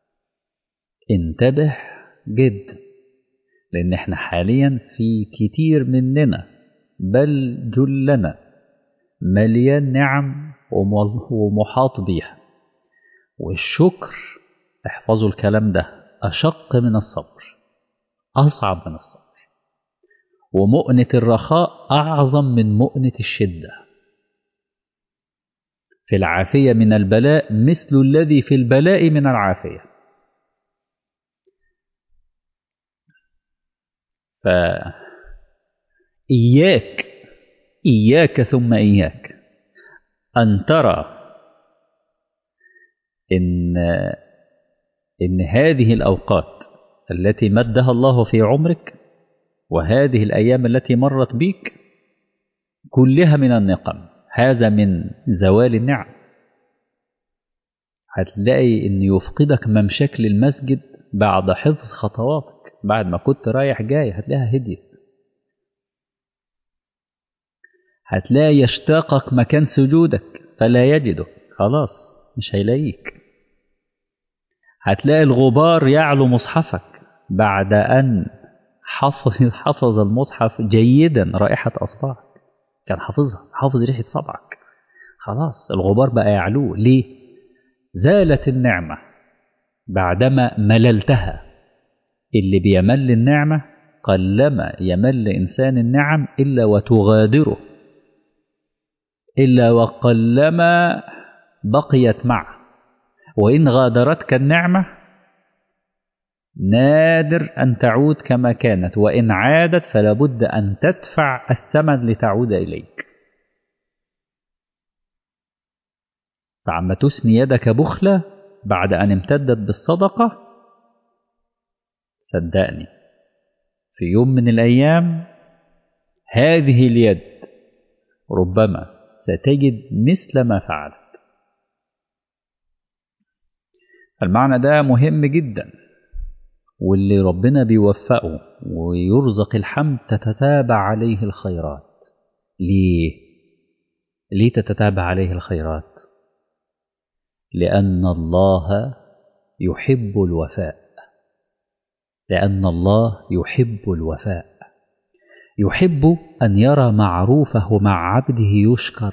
Speaker 1: انتبه جدا، لأن احنا حاليا في كتير مننا بل جلنا مليان نعم ومحاط بيها، والشكر احفظوا الكلام ده أشق من الصبر، أصعب من الصبر، ومؤنة الرخاء أعظم من مؤنة الشدة. في العافية من البلاء مثل الذي في البلاء من العافية. فإياك إياك ثم إياك أن ترى إن إن هذه الأوقات التي مدها الله في عمرك وهذه الأيام التي مرت بك كلها من النقم، هذا من زوال النعم. هتلاقي إن يفقدك ممشاك للمسجد بعد حفظ خطواتك، بعد ما كنت رايح جاي هتلاقيها هديت. هتلاقي يشتاقك مكان سجودك فلا يجدك، خلاص مش هيلاقيك. هتلاقي الغبار يعلو مصحفك بعد أن حفظ, حفظ المصحف جيدا رائحة أصبعك، كان حافظها، حافظ ريحة صبعك، خلاص الغبار بقى يعلوه. ليه؟ زالت النعمة بعدما مللتها. اللي بيمل النعمة قلما يمل إنسان النعم إلا وتغادره، إلا وقلما بقيت معه، وإن غادرتك النعمة نادر أن تعود كما كانت، وإن عادت فلا بد أن تدفع الثمن لتعود إليك. فعما تسني يدك بخلة بعد أن امتدت بالصدقة، صدقني في يوم من الأيام هذه اليد ربما ستجد مثل ما فعلت. المعنى ده مهم جدا، واللي ربنا بيوفقه ويرزق الحمد تتتابع عليه الخيرات. ليه؟ ليه تتتابع عليه الخيرات؟ لأن الله يحب الوفاء، لأن الله يحب الوفاء، يحب أن يرى معروفه مع عبده يشكر،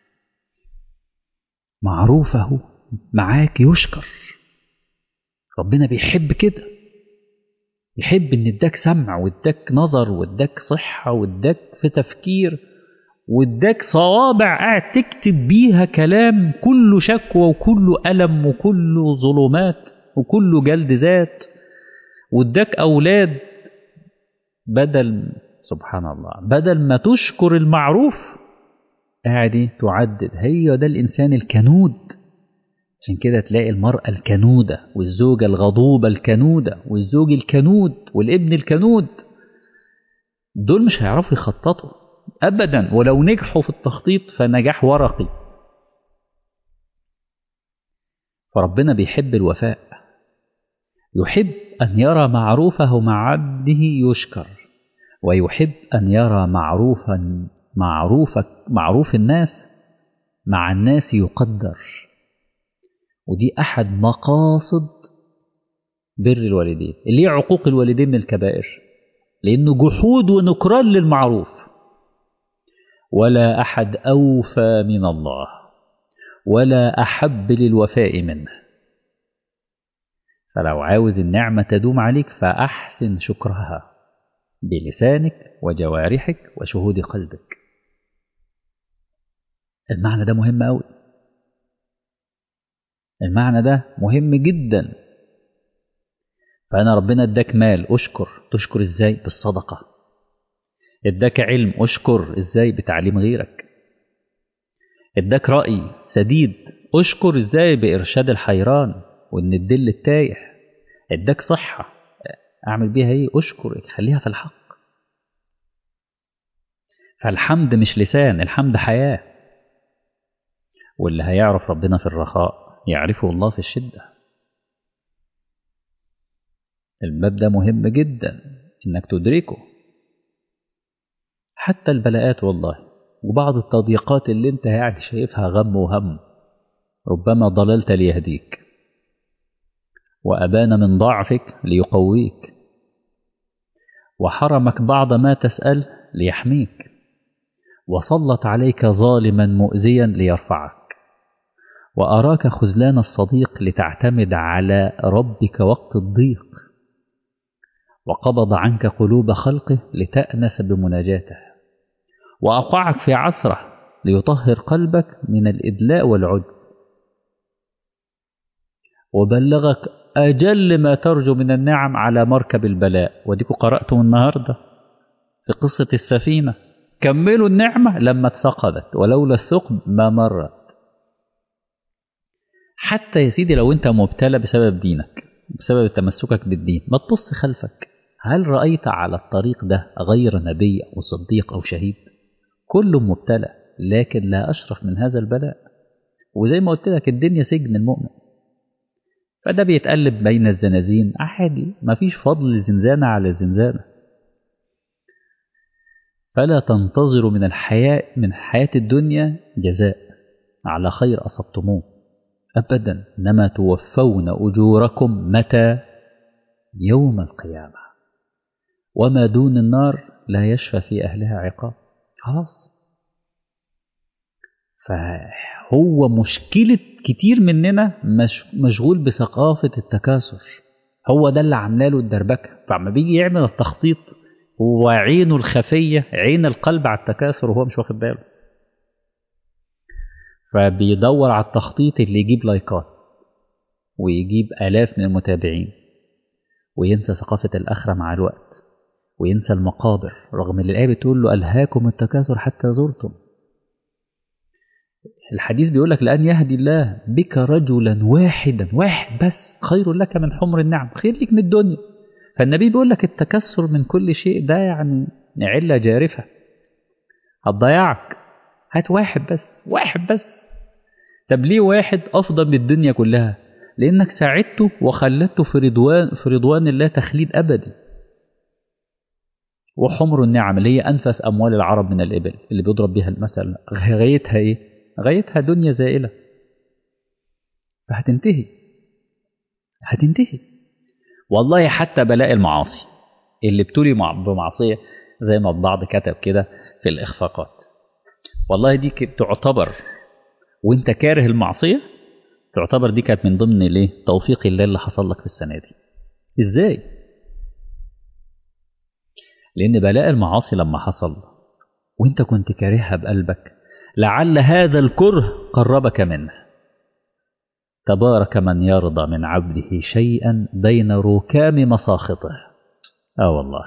Speaker 1: معروفه معاك يشكر. ربنا بيحب كده، يحب ان اداك سمع واداك نظر واداك صحة واداك في تفكير واداك صوابع قاعد تكتب بيها كلام كله شكوى وكله ألم وكله ظلمات وكله جلد ذات، واداك أولاد بدل سبحان الله بدل ما تشكر المعروف قاعد تعدد. هي ده الإنسان الكنود. عشان كده تلاقي المرأة الكنودة والزوجة الغضوبة الكنودة والزوج الكنود والابن الكنود، دول مش هيعرفوا يخططوا أبدا، ولو نجحوا في التخطيط فنجاح ورقي. فربنا بيحب الوفاء، يحب أن يرى معروفه مع عبده يشكر، ويحب أن يرى معروفا معروفك معروف الناس مع الناس يقدر. ودي أحد مقاصد بر الوالدين. ليه عقوق الوالدين من الكبائر؟ لأنه جحود ونكران للمعروف. ولا أحد أوفى من الله ولا أحب للوفاء منه. فلو عاوز النعمة تدوم عليك فأحسن شكرها بلسانك وجوارحك وشهود قلبك. المعنى ده مهم أوي، المعنى ده مهم جدا. فأنا ربنا اداك مال، أشكر. تشكر إزاي؟ بالصدقة. اداك علم، أشكر إزاي؟ بتعليم غيرك. اداك رأي سديد، أشكر إزاي؟ بإرشاد الحيران وإن الدل التايه. اداك صحة، أعمل بيها إيه؟ أشكر، خليها في الحق. فالحمد مش لسان، الحمد حياة. واللي هيعرف ربنا في الرخاء يعرفه الله في الشدة. الباب ده مهم جدا إنك تدركه. حتى البلاءات والله وبعض التضييقات اللي انت يعني شايفها غم وهم، ربما ضللت ليهديك، وأبان من ضعفك ليقويك، وحرمك بعض ما تسأل ليحميك، وسلط عليك ظالما مؤذيا ليرفعك، وأراك خذلان الصديق لتعتمد على ربك وقت الضيق، وقبض عنك قلوب خلقه لتأنس بمناجاته، وأوقعك في عثرة ليطهر قلبك من الإدلاء والعجب، وبلغك أجل ما ترجو من النعم على مركب البلاء. وديكوا قرأتم النهاردة في قصة السفينة، كملوا النعمة لما اتثقبت ولولا الثقب ما مرت. حتى يا سيدي لو انت مبتلى بسبب دينك، بسبب تمسكك بالدين، ما تبص خلفك. هل رأيت على الطريق ده غير نبي أو صديق أو شهيد؟ كل مبتلى، لكن لا أشرف من هذا البلاء. وزي ما قلت لك الدنيا سجن المؤمن، فده بيتقلب بين الزنازين عادي، مفيش فضل لزنزانة على زنزانة. فلا تنتظروا من الحياة من حياة الدنيا جزاء على خير أصبتموه أبدا، إنما توفون أجوركم متى؟ يوم القيامة، وما دون النار لا يشفى في أهلها عقاب. خلاص. فهو مشكلة كتير مننا مش مشغول بثقافة التكاثر، هو ده اللي عامله له الدربكة. فعما بيجي يعمل التخطيط هو عينه الخفية، عين القلب على التكاثر وهو مش واخد باله، فبيدور على التخطيط اللي يجيب لايكات ويجيب آلاف من المتابعين، وينسى ثقافة الآخرة مع الوقت، وينسى المقابر، رغم ان الآية بتقول له ألهاكم التكاثر حتى زرتم. الحديث بيقول لك لأن يهدي الله بك رجلا واحدا، واحد بس، خير لك من حمر النعم، خير لك من الدنيا. فالنبي بيقول لك التكسر من كل شيء ده يعني علة جارفة هتضيعك. هات واحد بس، واحد بس. طب ليه واحد أفضل من الدنيا كلها؟ لأنك ساعدته وخلته في رضوان في رضوان الله تخليد أبدي. وحمر النعم اللي هي أنفس أموال العرب من الإبل اللي بيضرب بها المثل، غايتها إيه؟ غايتها دنيا زائلة، فهتنتهي هتنتهي. والله حتى بلاء المعاصي اللي بتولي بمعصية زي ما البعض كتب كده في الإخفاقات، والله دي تعتبر وانت كاره المعصية، تعتبر دي كانت من ضمن ليه توفيق الله اللي حصل لك في السنة دي. ازاي؟ لأن بلاء المعاصي لما حصل وانت كنت كارهها بقلبك، لعل هذا الكره قربك منه. تبارك من يرضى من عبده شيئا بين ركام مساخطه. اه والله.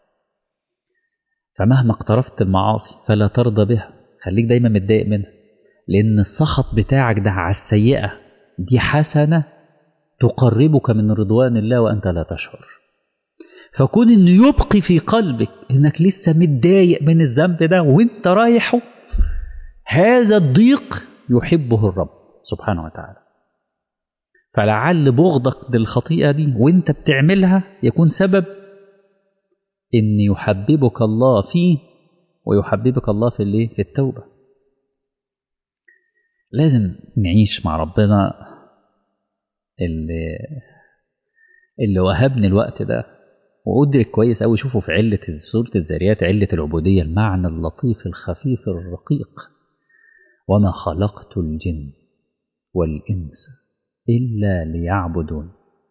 Speaker 1: فمهما اقترفت المعاصي فلا ترضى بها، خليك دايما متضايق منها، لأن السخط بتاعك ده على السيئة دي حسنة تقربك من رضوان الله وأنت لا تشعر. فكون إنه يبقي في قلبك إنك لسه متضايق من الذنب ده وإنت رايحه، هذا الضيق يحبه الرب سبحانه وتعالى. فلعل بغضك للخطيئة دي وإنت بتعملها يكون سبب إن يحببك الله فيه ويحببك الله في اللي في التوبة. لازم نعيش مع ربنا اللي اللي وهبني الوقت ده وأدرك كويس أوي. شوفوا في علة سورة الذاريات، علة العبودية، المعنى اللطيف الخفيف الرقيق: وما خلقت الجن والإنس إلا ليعبدون.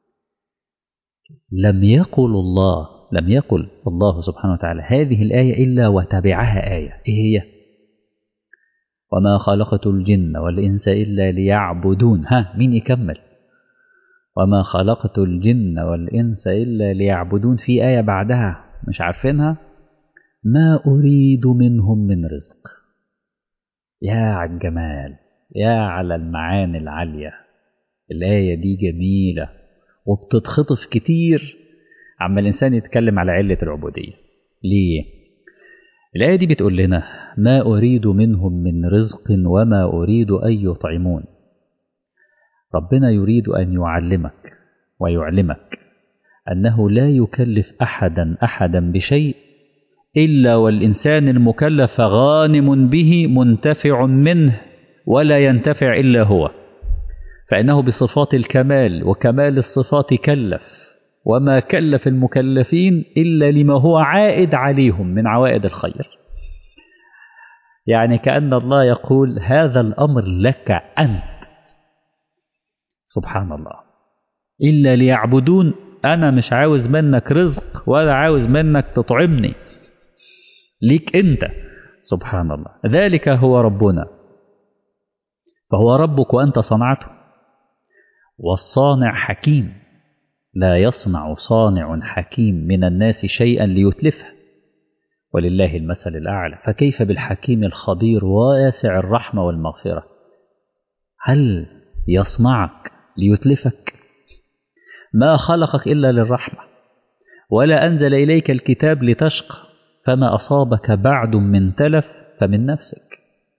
Speaker 1: لم يقل الله لم يقل الله سبحانه وتعالى هذه الآية إلا وتبعها آية. إيه هي؟ وما خلقت الجن والإنس إلا ليعبدون. ها، مين يكمل؟ وما خلقت الجن والإنس إلا ليعبدون. في آية بعدها مش عارفينها: ما أريد منهم من رزق. يا على الجمال، يا على المعاني العالية. الآية دي جميلة وبتتخطف كتير عما الإنسان يتكلم على علة العبودية. ليه؟ الآية دي بتقول لنا: ما أريد منهم من رزق وما أريد أن يطعمون. ربنا يريد أن يعلمك ويعلمك أنه لا يكلف أحدا أحدا بشيء إلا والإنسان المكلف غانم به منتفع منه ولا ينتفع إلا هو، فإنه بصفات الكمال وكمال الصفات كلف، وما كلف المكلفين إلا لما هو عائد عليهم من عوائد الخير. يعني كأن الله يقول: هذا الأمر لك أنت. سبحان الله. إلا ليعبدون. أنا مش عاوز منك رزق ولا عاوز منك تطعمني، ليك أنت. سبحان الله. ذلك هو ربنا، فهو ربك وأنت صنعته. والصانع حكيم، لا يصنع صانع حكيم من الناس شيئا ليتلفه، ولله المثل الأعلى. فكيف بالحكيم الخبير واسع الرحمة والمغفرة؟ هل يصنعك ليتلفك؟ ما خلقك إلا للرحمة، ولا أنزل إليك الكتاب لتشقى، فما أصابك بعد من تلف فمن نفسك.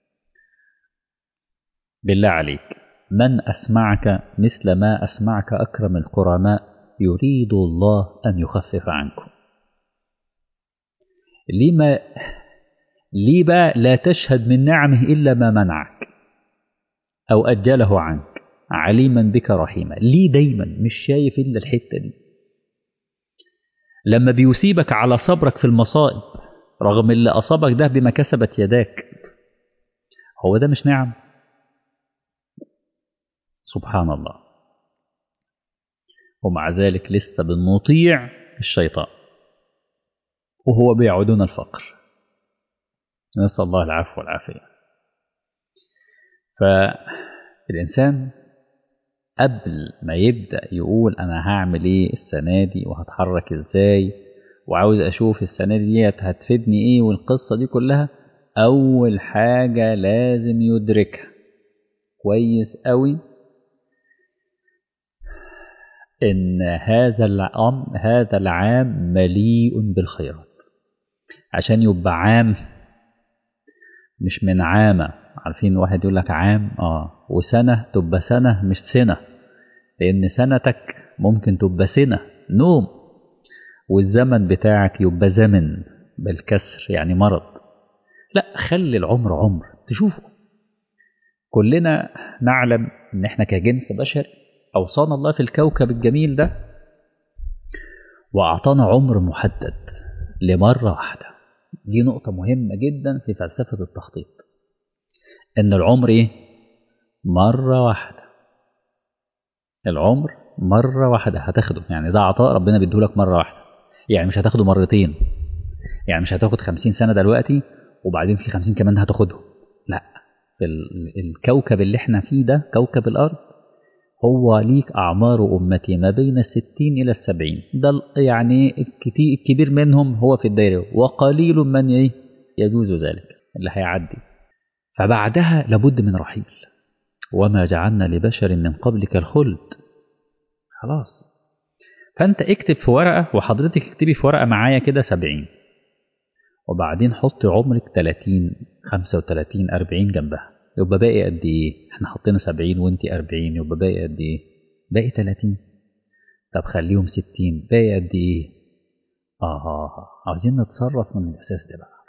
Speaker 1: بالله عليك، من أسمعك مثل ما أسمعك أكرم الكرماء يريد الله أن يخفف عنكم. لما ليه بقى لا تشهد من نعمه إلا ما منعك أو أجله عنك، عليما بك رحيما؟ ليه دايما مش شايف إلا الحتة دي؟ لما بيصيبك على صبرك في المصائب رغم اللي أصابك ده بما كسبت يداك، هو ده مش نعم؟ سبحان الله. ومع ذلك لسه بنطيع الشيطان وهو بيعودون الفقر. نسأل الله العفو والعافية. فالإنسان قبل ما يبدأ يقول أنا هعمل إيه السنة دي وهتحرك إزاي وعاوز أشوف السنة دي هتفيدني إيه والقصة دي كلها، أول حاجة لازم يدركها كويس قوي إن هذا العام هذا العام مليء بالخيرات. عشان يبقى عام مش من عامة. عارفين واحد يقول لك عام آه وسنة تبقى سنة مش سنة، لأن سنتك ممكن تبقى سنة نوم، والزمن بتاعك يبقى زمن بالكسر يعني مرض. لا، خلي العمر عمر تشوفه. كلنا نعلم إن إحنا كجنس بشري أوصانا الله في الكوكب الجميل ده وأعطانا عمر محدد لمرة واحدة. دي نقطة مهمة جدا في فلسفة التخطيط، إن العمر إيه؟ مرة واحدة. العمر مرة واحدة هتاخده، يعني ده عطاء ربنا بيديهولك مرة واحدة، يعني مش هتاخده مرتين. يعني مش هتاخد خمسين سنة دلوقتي وبعدين في خمسين كمان هتاخده. لا، في الكوكب اللي احنا فيه ده كوكب الأرض هو ليك أعمار أمتي ما بين الستين إلى السبعين. ده يعني الكبير منهم هو في الدائرة، وقليل من يجوز ذلك اللي هيعدي. فبعدها لابد من رحيل. وما جعلنا لبشر من قبلك الخلد. خلاص. فأنت اكتب في ورقة، وحضرتك اكتبي في ورقة معايا كده سبعين، وبعدين حط عمرك تلاتين خمسة وتلاتين أربعين جنبها، يبقى باقي قد ايه؟ احنا حطينا سبعين وانتي أربعين، يبقى باقي قد ايه؟ باقي تلاتين. طب خليهم ستين، باقي قد ايه؟ اه عاوزين نتصرف من الاساس ده بقى.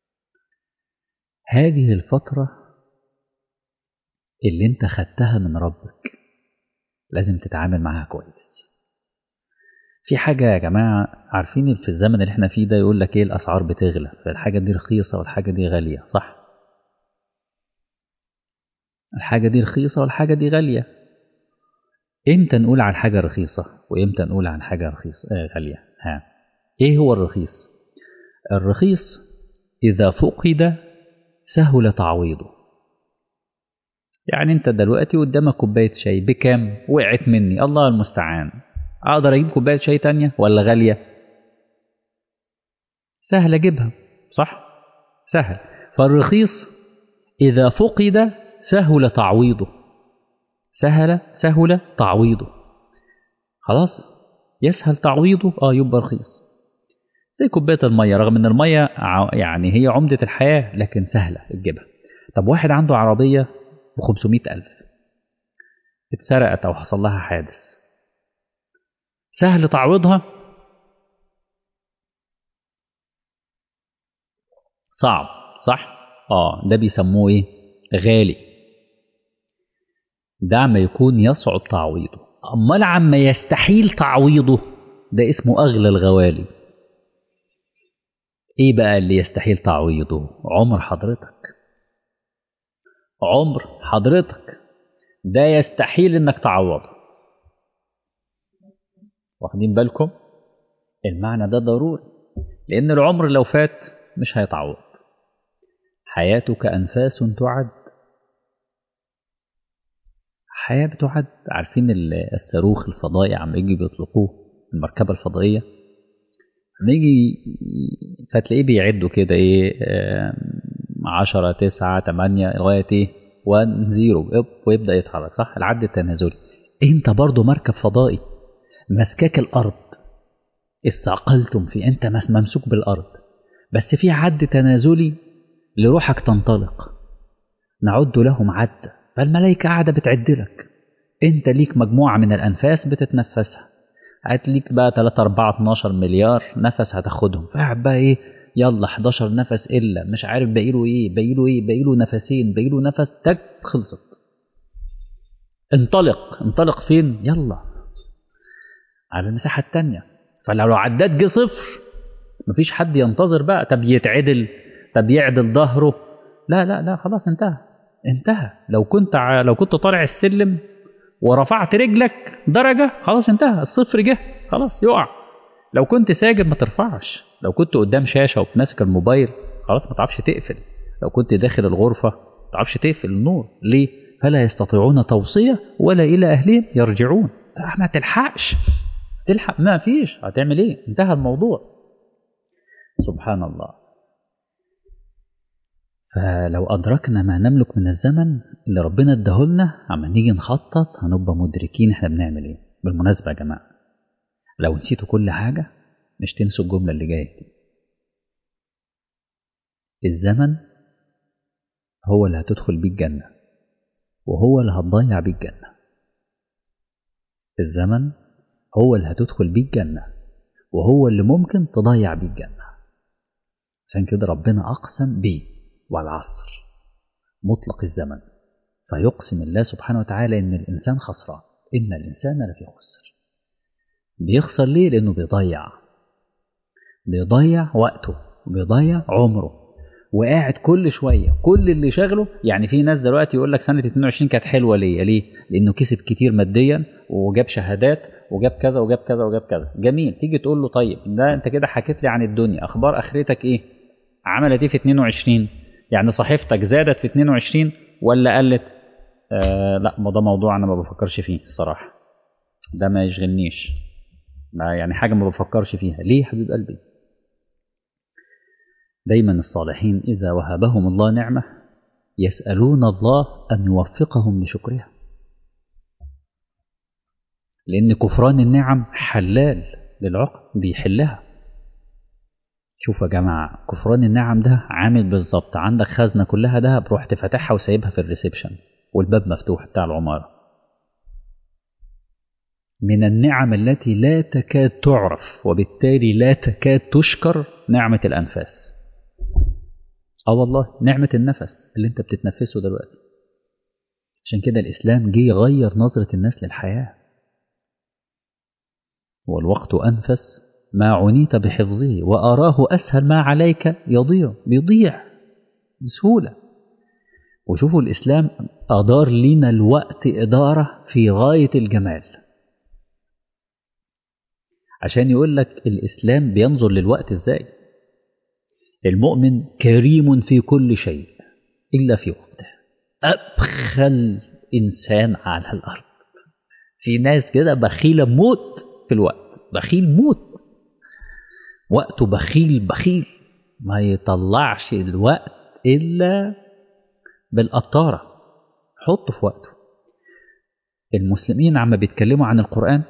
Speaker 1: هذه الفترة اللي انت خدتها من ربك لازم تتعامل معها كويس. في حاجة يا جماعة عارفين في الزمن اللي احنا فيه ده يقول لك ايه، الأسعار بتغلى، فالحاجة دي رخيصة والحاجة دي غالية، صح؟ الحاجة دي رخيصة والحاجة دي غالية. امتى نقول عن حاجة رخيصة وامتى نقول عن حاجة رخيصة آه غالية؟ ها، ايه هو الرخيص؟ الرخيص إذا فقد سهل تعويضه. يعني انت دلوقتي قدامك كوباية شاي بكام؟ وقعت مني، الله المستعان، اقدر اجيب كوباية شاي تانية ولا غالية؟ سهل اجيبها، صح؟ سهل. فالرخيص إذا فقد سهل تعويضه، سهل سهل تعويضه، خلاص يسهل تعويضه، اه يبقى رخيص. زي كوباية المية، رغم ان المية يعني هي عمدة الحياة لكن سهلة تجيبها. طب واحد عنده عربية بخمسمائة ألف اتسرقت أو حصل لها حادث، سهل تعويضها؟ صعب، صح؟ اه ده بيسموه ايه؟ غالي. ده عما يكون يصعب تعويضه. امال عما يستحيل تعويضه ده اسمه اغلى الغوالي. ايه بقى اللي يستحيل تعويضه؟ عمر حضرتك، عمر حضرتك ده يستحيل انك تعوضه. واخدين بالكم؟ المعنى ده ضروري، لان العمر لو فات مش هيتعوض. حياتك انفاس تعد، حياة بتعد. عارفين الصاروخ الفضائي عم يجي بيطلقوه، المركبة الفضائية نيجي فتلاقيه بيعدوا كده ايه، عشرة تسعة تمانية لغاية ايه واحد صفر ويبدأ يتحرك، صح؟ العد التنازلي. انت برضو مركب فضائي مسكاك الارض، استعقلتم فيه، انت ممسوك بالارض، بس في عد تنازلي لروحك تنطلق، نعد لهم عد، فالملائكة قاعدة بتعد لك، انت ليك مجموعة من الانفاس بتتنفسها، هتليك بقى تلاتة اربعة اتناشر مليار نفس هتاخدهم، فقاعد بقى ايه، يلا حداشر نفس الا مش عارف باقيله ايه باقيله ايه باقيله نفسين باقيله نفس، تك خلصت. انطلق انطلق فين؟ يلا على المساحة التانية. فلو عداد جه صفر مفيش حد ينتظر بقى، طب يتعدل، طب يعدل ظهره، لا لا لا خلاص انتهى، انتهى. لو كنت ع... لو كنت طالع السلم ورفعت رجلك درجة خلاص انتهى، الصفر جه خلاص يقع. لو كنت ساجد ما ترفعش، لو كنت قدام شاشة وبماسك الموبايل خلاص ما تعرفش تقفل، لو كنت داخل الغرفة ما تعرفش تقفل النور، ليه؟ فلا يستطيعون توصية ولا إلى أهلهم يرجعون. ما تلحقش، تلحق ما فيش، هتعمل ايه؟ انتهى الموضوع. سبحان الله. فلو أدركنا ما نملك من الزمن اللي ربنا اداهولنا، عما نيجي نخطط هنبقى مدركين احنا بنعمل ايه. بالمناسبة يا جماعة، لو نسيتوا كل حاجة مش تنسوا الجملة اللي جاية دي: الزمن هو اللي هتدخل بيه الجنة وهو اللي هتضيع بيه الجنة. الزمن هو اللي هتدخل بيه الجنة وهو اللي ممكن تضيع بيه الجنة. عشان كده ربنا أقسم بيه والعصر، مطلق الزمن، فيقسم الله سبحانه وتعالى إن الإنسان خسران، إن الإنسان لفي خسر. بيخسر ليه؟ لأنه بيضيع بيضيع وقته، بيضيع عمره، وقاعد كل شوية كل اللي شغله. يعني في ناس دلوقتي يقول لك سنة اتنين وعشرين كانت حلوة ليه؟ ليه؟ لأنه كسب كتير ماديا وجاب شهادات وجاب كذا وجاب كذا وجاب كذا. جميل، تيجي تقول له طيب ده أنت كده حكيت لي عن الدنيا، أخبار آخرتك إيه؟ عملت إيه في اتنين وعشرين؟ يعني صحيفتك زادت في اتنين وعشرين ولا قلت؟ آه لا، ما ده موضوع أنا ما بفكرش فيه الصراحة، ده ما يشغلنيش، ما يعني حاجة ما بفكرش فيها. ليه حبيب قلبي؟ دايما الصالحين إذا وهبهم الله نعمة يسألون الله أن يوفقهم لشكرها، لأن كفران النعم حلال للعقل، بيحلها. شوفوا يا جماعة، كفران النعم ده عامل بالظبط عندك خزنة كلها دهب، رحت فاتحها وسايبها في الريسبشن والباب مفتوح بتاع العمارة. من النعم التي لا تكاد تعرف وبالتالي لا تكاد تشكر نعمة الأنفاس. اه والله، نعمة النفس اللي انت بتتنفسه دلوقتي. عشان كده الإسلام جه يغير نظرة الناس للحياة. والوقت أنفس ما عنيت بحفظه، وأراه أسهل ما عليك يضيع، بيضيع بسهولة. وشوفوا الإسلام أدار لنا الوقت إدارة في غاية الجمال، عشان يقول لك الإسلام بينظر للوقت إزاي. المؤمن كريم في كل شيء إلا في وقته. أبخل إنسان على الأرض. في ناس كده بخيلة موت في الوقت، بخيل موت، وقته بخيل بخيل، ما يطلعش الوقت إلا بالقطارة، حطه في وقته. المسلمين عم بيتكلموا عن القرآن،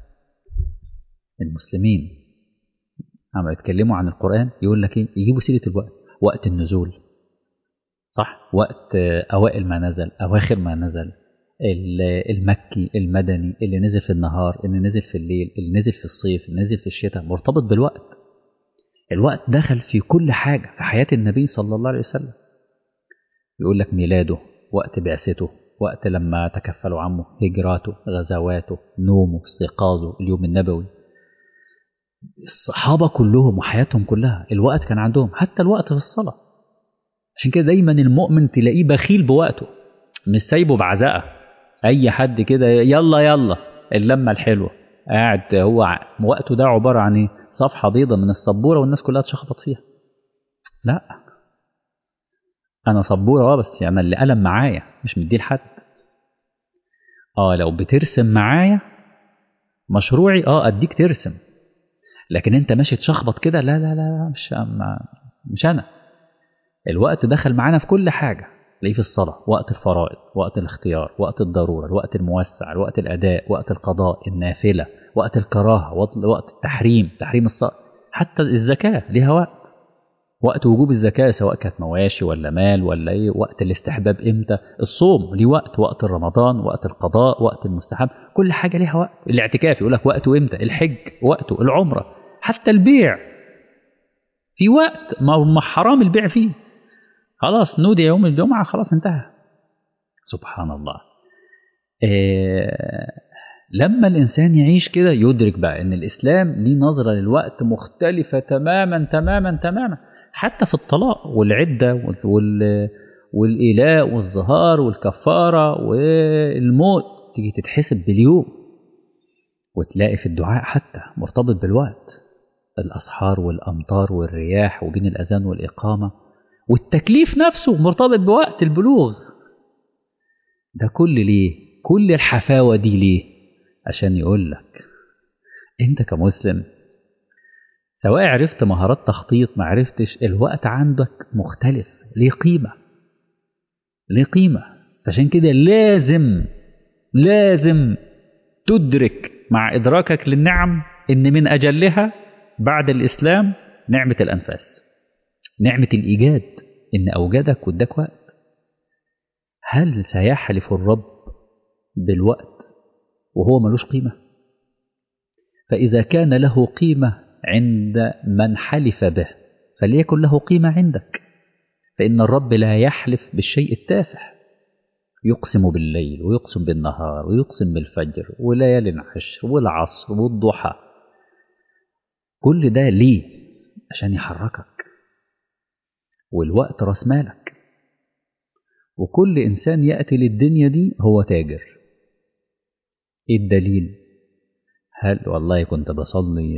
Speaker 1: المسلمين عم يتكلموا عن القرآن يقول لك ايه، يجيبوا سيرة الوقت، وقت النزول، صح، وقت أوائل ما نزل، أواخر ما نزل، المكي المدني، اللي نزل في النهار، اللي نزل في الليل، اللي نزل في الصيف، اللي نزل في الشتاء، مرتبط بالوقت. الوقت دخل في كل حاجة في حياة النبي صلى الله عليه وسلم. يقول لك ميلاده، وقت بعثته، وقت لما تكفلوا عمه، هجراته، غزواته، نومه، استيقاظه، اليوم النبوي. الصحابة كلهم وحياتهم كلها الوقت كان عندهم، حتى الوقت في الصلاة. عشان كده دايما المؤمن تلاقيه بخيل بوقته، مش سايبه بعزقه. أي حد كده يلا يلا اللمة الحلوة، قاعد هو وقته ده عبارة عن ايه؟ صفحة بيضة من السبورة والناس كلها تشخبط فيها. لا، أنا سبورة اه بس يعني اللي قلم معايا مش مديه لحد. اه لو بترسم معايا مشروعي اه أديك ترسم، لكن انت ماشي تشخبط كده لا لا لا مش مش انا. الوقت دخل معانا في كل حاجه، تلاقيه في الصلاه، وقت الفرائض، وقت الاختيار، وقت الضروره، الوقت الموسع، الوقت الاداء، وقت القضاء، النافله، وقت الكراهه، وقت التحريم، تحريم الصلاة، حتى الزكاه ليها وقت، وقت وجوب الزكاه سواء كانت مواشي ولا مال ولا ايه، وقت الاستحباب امتى، الصوم ليه وقت، وقت الرمضان، وقت القضاء، وقت المستحب، كل حاجه ليها وقت. الاعتكاف يقول لك وقته امتى، الحج وقته، العمره، حتى البيع في وقت، ما حرام البيع فيه، خلاص نودي يوم الجمعة خلاص انتهى. سبحان الله. إيه لما الإنسان يعيش كده يدرك بقى إن الإسلام ليه نظرة للوقت مختلفة تماما تماما تماما، حتى في الطلاق والعدة وال والإيلاء والظهار والكفارة والموت تيجي تتحسب باليوم، وتلاقي في الدعاء حتى مرتبط بالوقت، الأسحار والأمطار والرياح وبين الأذان والإقامة، والتكليف نفسه مرتبط بوقت البلوغ. ده كل ليه؟ كل الحفاوة دي ليه؟ عشان يقول لك انت كمسلم سواء عرفت مهارات تخطيط ما عرفتش، الوقت عندك مختلف، ليه قيمة، ليه قيمة. عشان كده لازم لازم تدرك مع إدراكك للنعم إن من أجلها بعد الإسلام نعمة الأنفاس، نعمة الإيجاد، إن أوجدك واداك وقت. هل سيحلف الرب بالوقت وهو ملوش قيمة؟ فإذا كان له قيمة عند من حلف به فليكن له قيمة عندك، فإن الرب لا يحلف بالشيء التافه، يقسم بالليل ويقسم بالنهار ويقسم بالفجر وليال عشر والعصر والضحى. كل ده ليه؟ عشان يحركك، والوقت راس مالك. وكل إنسان يأتي للدنيا دي هو تاجر. إيه الدليل؟ هل والله كنت بصلي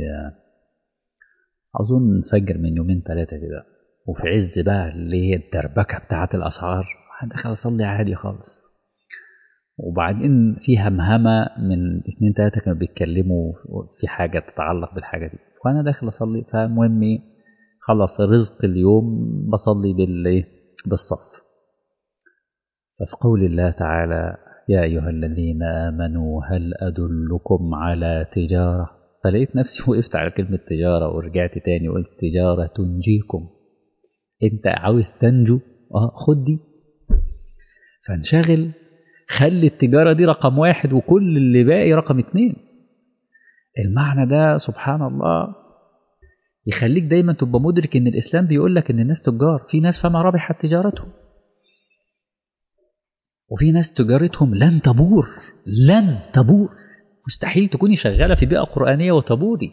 Speaker 1: أظن فجر من يومين ثلاثة كده، وفي عز بقى اللي هي الدربكة بتاعة الأسعار، دخل أصلي عادي خالص، وبعدين في همهمة من اتنين تلاتة كانوا بيتكلموا في حاجة تتعلق بالحاجة دي، وأنا داخل أصلي. فالمهم إيه، خلص رزق اليوم بصلي بالإيه بالصف. ففي قول الله تعالى يا أيها الذين آمنوا هل أدلكم على تجارة، فلقيت نفسي وقفت على كلمة تجارة ورجعت تاني وقلت تجارة تنجيكم. انت عاوز تنجو، اه خد دي، فانشغل، خلي التجارة دي رقم واحد وكل اللي باقي رقم اتنين. المعنى ده سبحان الله يخليك دايما تبقى مدرك ان الإسلام بيقول لك ان الناس تجار، في ناس فما ربحت تجارتهم، وفي ناس تجارتهم لن تبور، لن تبور مستحيل تكوني شغالة في بيئة قرآنية وتبوري.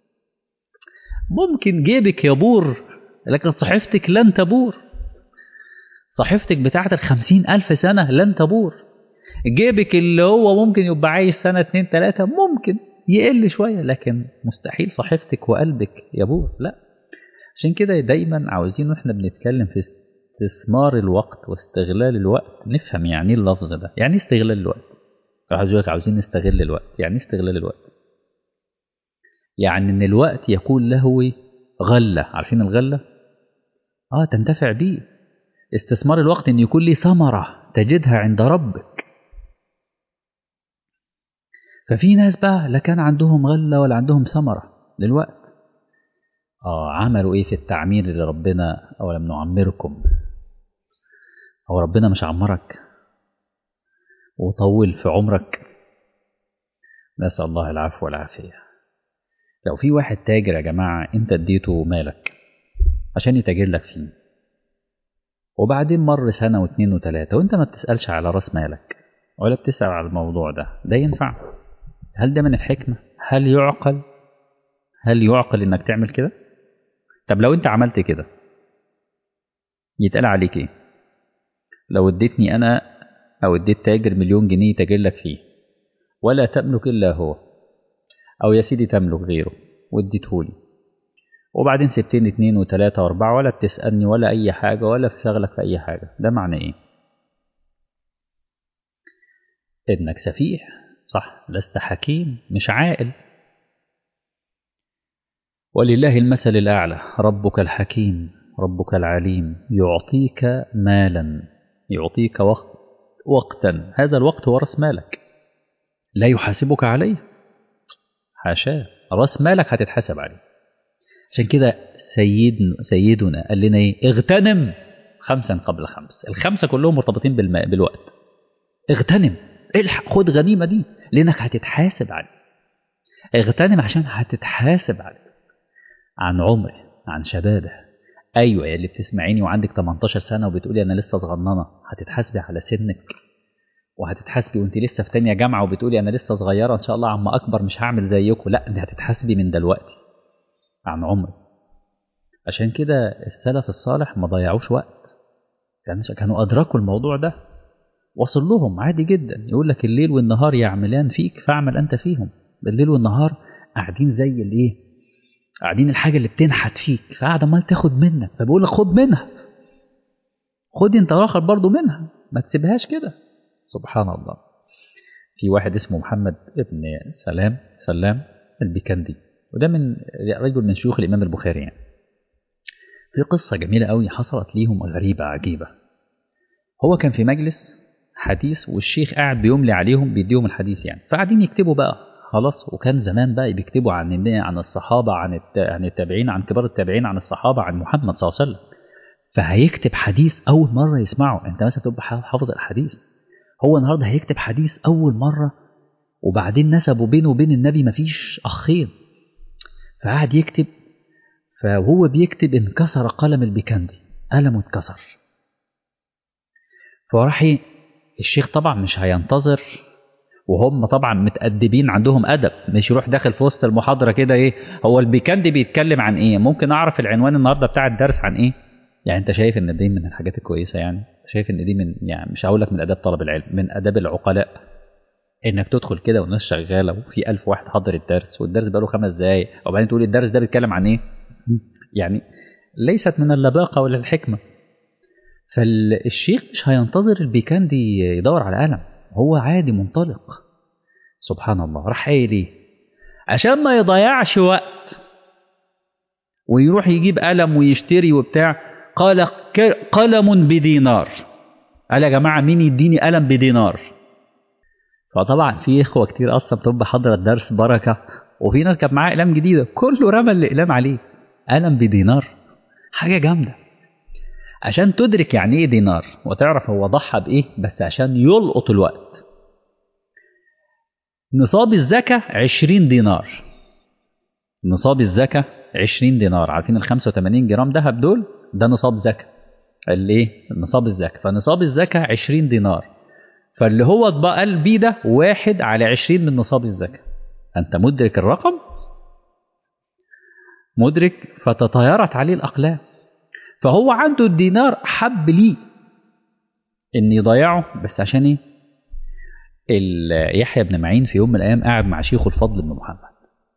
Speaker 1: ممكن جيبك يبور لكن صحيفتك لن تبور. صحيفتك بتاعت الخمسين ألف سنة لن تبور. جيبك اللي هو ممكن يبقى عايش سنة اتنين تلاتة ممكن يقل شوية، لكن مستحيل صحيفتك وقلبك يبور. لا. عشان كده دايما عاوزين واحنا بنتكلم في استثمار الوقت واستغلال الوقت نفهم يعني اللفظ ده. يعني استغلال الوقت. حضرتك عاوزين نستغل الوقت. يعني استغلال الوقت يعني ان الوقت يكون له غلة. عارفين الغلة؟ اه تنتفع بيه. استثمار الوقت ان يكون له ثمرة تجدها عند ربك. ففي ناس بقى لا كان عندهم غلة ولا عندهم ثمرة للوقت. اه عملوا ايه في التعمير اللي ربنا اولم نعمركم؟ هو ربنا مش عمرك وطول في عمرك؟ نسأل الله العفو والعافية. لو في واحد تاجر يا جماعة انت اديته مالك عشان يتاجر لك فيه، وبعدين مر سنة واثنين وثلاثة وانت ما بتسألش على راس مالك ولا بتسأل على الموضوع ده، ده ينفع؟ هل ده من الحكمة؟ هل يعقل؟ هل يعقل انك تعمل كده؟ طب لو انت عملت كده يتقال عليك ايه؟ لو اديتني انا او اديت تاجر مليون جنيه يتاجر لك فيه ولا تملك الا هو، او يا سيدي تملك غيره واديتهولي، وبعدين سبتني اتنين وتلاتة واربعة ولا بتسألني ولا اي حاجة ولا في شغلك في اي حاجة، ده معنى ايه؟ انك سفيح. صح، لست حكيم، مش عاقل. ولله المثل الأعلى. ربك الحكيم ربك العليم يعطيك مالا، يعطيك وقت وقتا، هذا الوقت هو رأس مالك، لا يحاسبك عليه، حاشاه، رأس مالك هتتحاسب عليه. عشان كده سيدنا سيدنا قال لنا ايه؟ اغتنم خمسا قبل خمس. الخمسة كلهم مرتبطين بالماء بالوقت. اغتنم، الحق، خد غنيمة دي لأنك هتتحاسب عليه. اغتنم عشان هتتحاسب عليه عن عمره، عن شبابه. ايوه يا اللي بتسمعيني وعندك تمنتاشر سنه وبتقولي انا لسه صغننه، هتتحاسبي على سنك، وهتتحاسبي وانت لسه في تانية جامعه وبتقولي انا لسه صغيره ان شاء الله عما اكبر مش هعمل زيكم. لا، انت هتتحاسبي من دلوقتي عن عمرك. عشان كده السلف الصالح ما ضيعوش وقت، كانوا ادركوا الموضوع ده، وصل لهم عادي جدا. يقول لك الليل والنهار يعملان فيك فاعمل انت فيهم. الليل والنهار قاعدين زي الايه، قاعدين الحاجة اللي بتنحت فيك، فقاعد ما تاخد منك، فبقول لك خد منها، خد انت واخد برضو منها، ما تسيبهاش كده. سبحان الله. في واحد اسمه محمد ابن سلام سلام البيكندي، وده من رجل من شيوخ الإمام البخاري يعني. في قصة جميلة قوي حصلت ليهم غريبة عجيبة. هو كان في مجلس حديث والشيخ قاعد بيملي عليهم بيديهم الحديث يعني، فقاعدين يكتبوا بقى خلاص. وكان زمان بقى بيكتبوا عن عن الصحابة، عن عن التابعين، عن كبار التابعين، عن الصحابة، عن محمد صلى الله عليه وسلم. فهيكتب حديث أول مرة يسمعه. أنت مثلا تبقى حافظ الحديث، هو النهارده هيكتب حديث أول مرة، وبعدين نسبوا بينه وبين النبي مفيش أخين، فقعد يكتب. فهو بيكتب انكسر قلم البيكندي، قلمه اتكسر. فراح الشيخ طبعا مش هينتظر، وهم طبعا متأدبين عندهم أدب، مش يروح داخل في وسط المحاضرة كده ايه هو البيكندي بيتكلم عن ايه، ممكن اعرف العنوان النهارده بتاع الدرس عن ايه. يعني انت شايف ان دي من الحاجات الكويسة، يعني شايف ان دي من، يعني مش هقول لك من آداب طلب العلم، من آداب العقلاء، انك تدخل كده والناس شغالة وفي ألف واحد حاضر الدرس والدرس بقاله خمس دقايق وبعدين تقول الدرس ده بيتكلم عن ايه. يعني ليست من اللباقة ولا الحكمة. فالشيخ مش هينتظر البيكندي يدور على قلم، هو عادي منطلق. سبحان الله. راح قايل ايه عشان ما يضيعش وقت ويروح يجيب قلم ويشتري وبتاع؟ قال قلم بدينار. قال يا جماعة مين يديني قلم بدينار؟ فطبعا في اخوة كتير اصلا بتبقى حاضرة الدرس بركة، وفي ناس كانت معاه اقلام جديدة كله رمى الاقلام عليه. قلم بدينار، حاجة جامدة. عشان تدرك يعني ايه دينار وتعرف هو ضحى بايه، بس عشان يلقط الوقت. نصاب الزكاة عشرين دينار. نصاب الزكاة عشرين دينار. عارفين ال خمسة وثمانين جرام دهب دول؟ ده نصاب زكاة. الايه؟ نصاب الزكاة. فنصاب الزكاة عشرين دينار. فاللي هو اتبقى بيه ده واحد على عشرين من نصاب الزكاة. أنت مدرك الرقم؟ مدرك؟ فتطايرت عليه الأقلام. فهو عنده الدينار حب ليه إن يضيعه، بس عشان إيه؟ يحيى بن معين في يوم من الأيام قاعد مع شيخه الفضل بن محمد.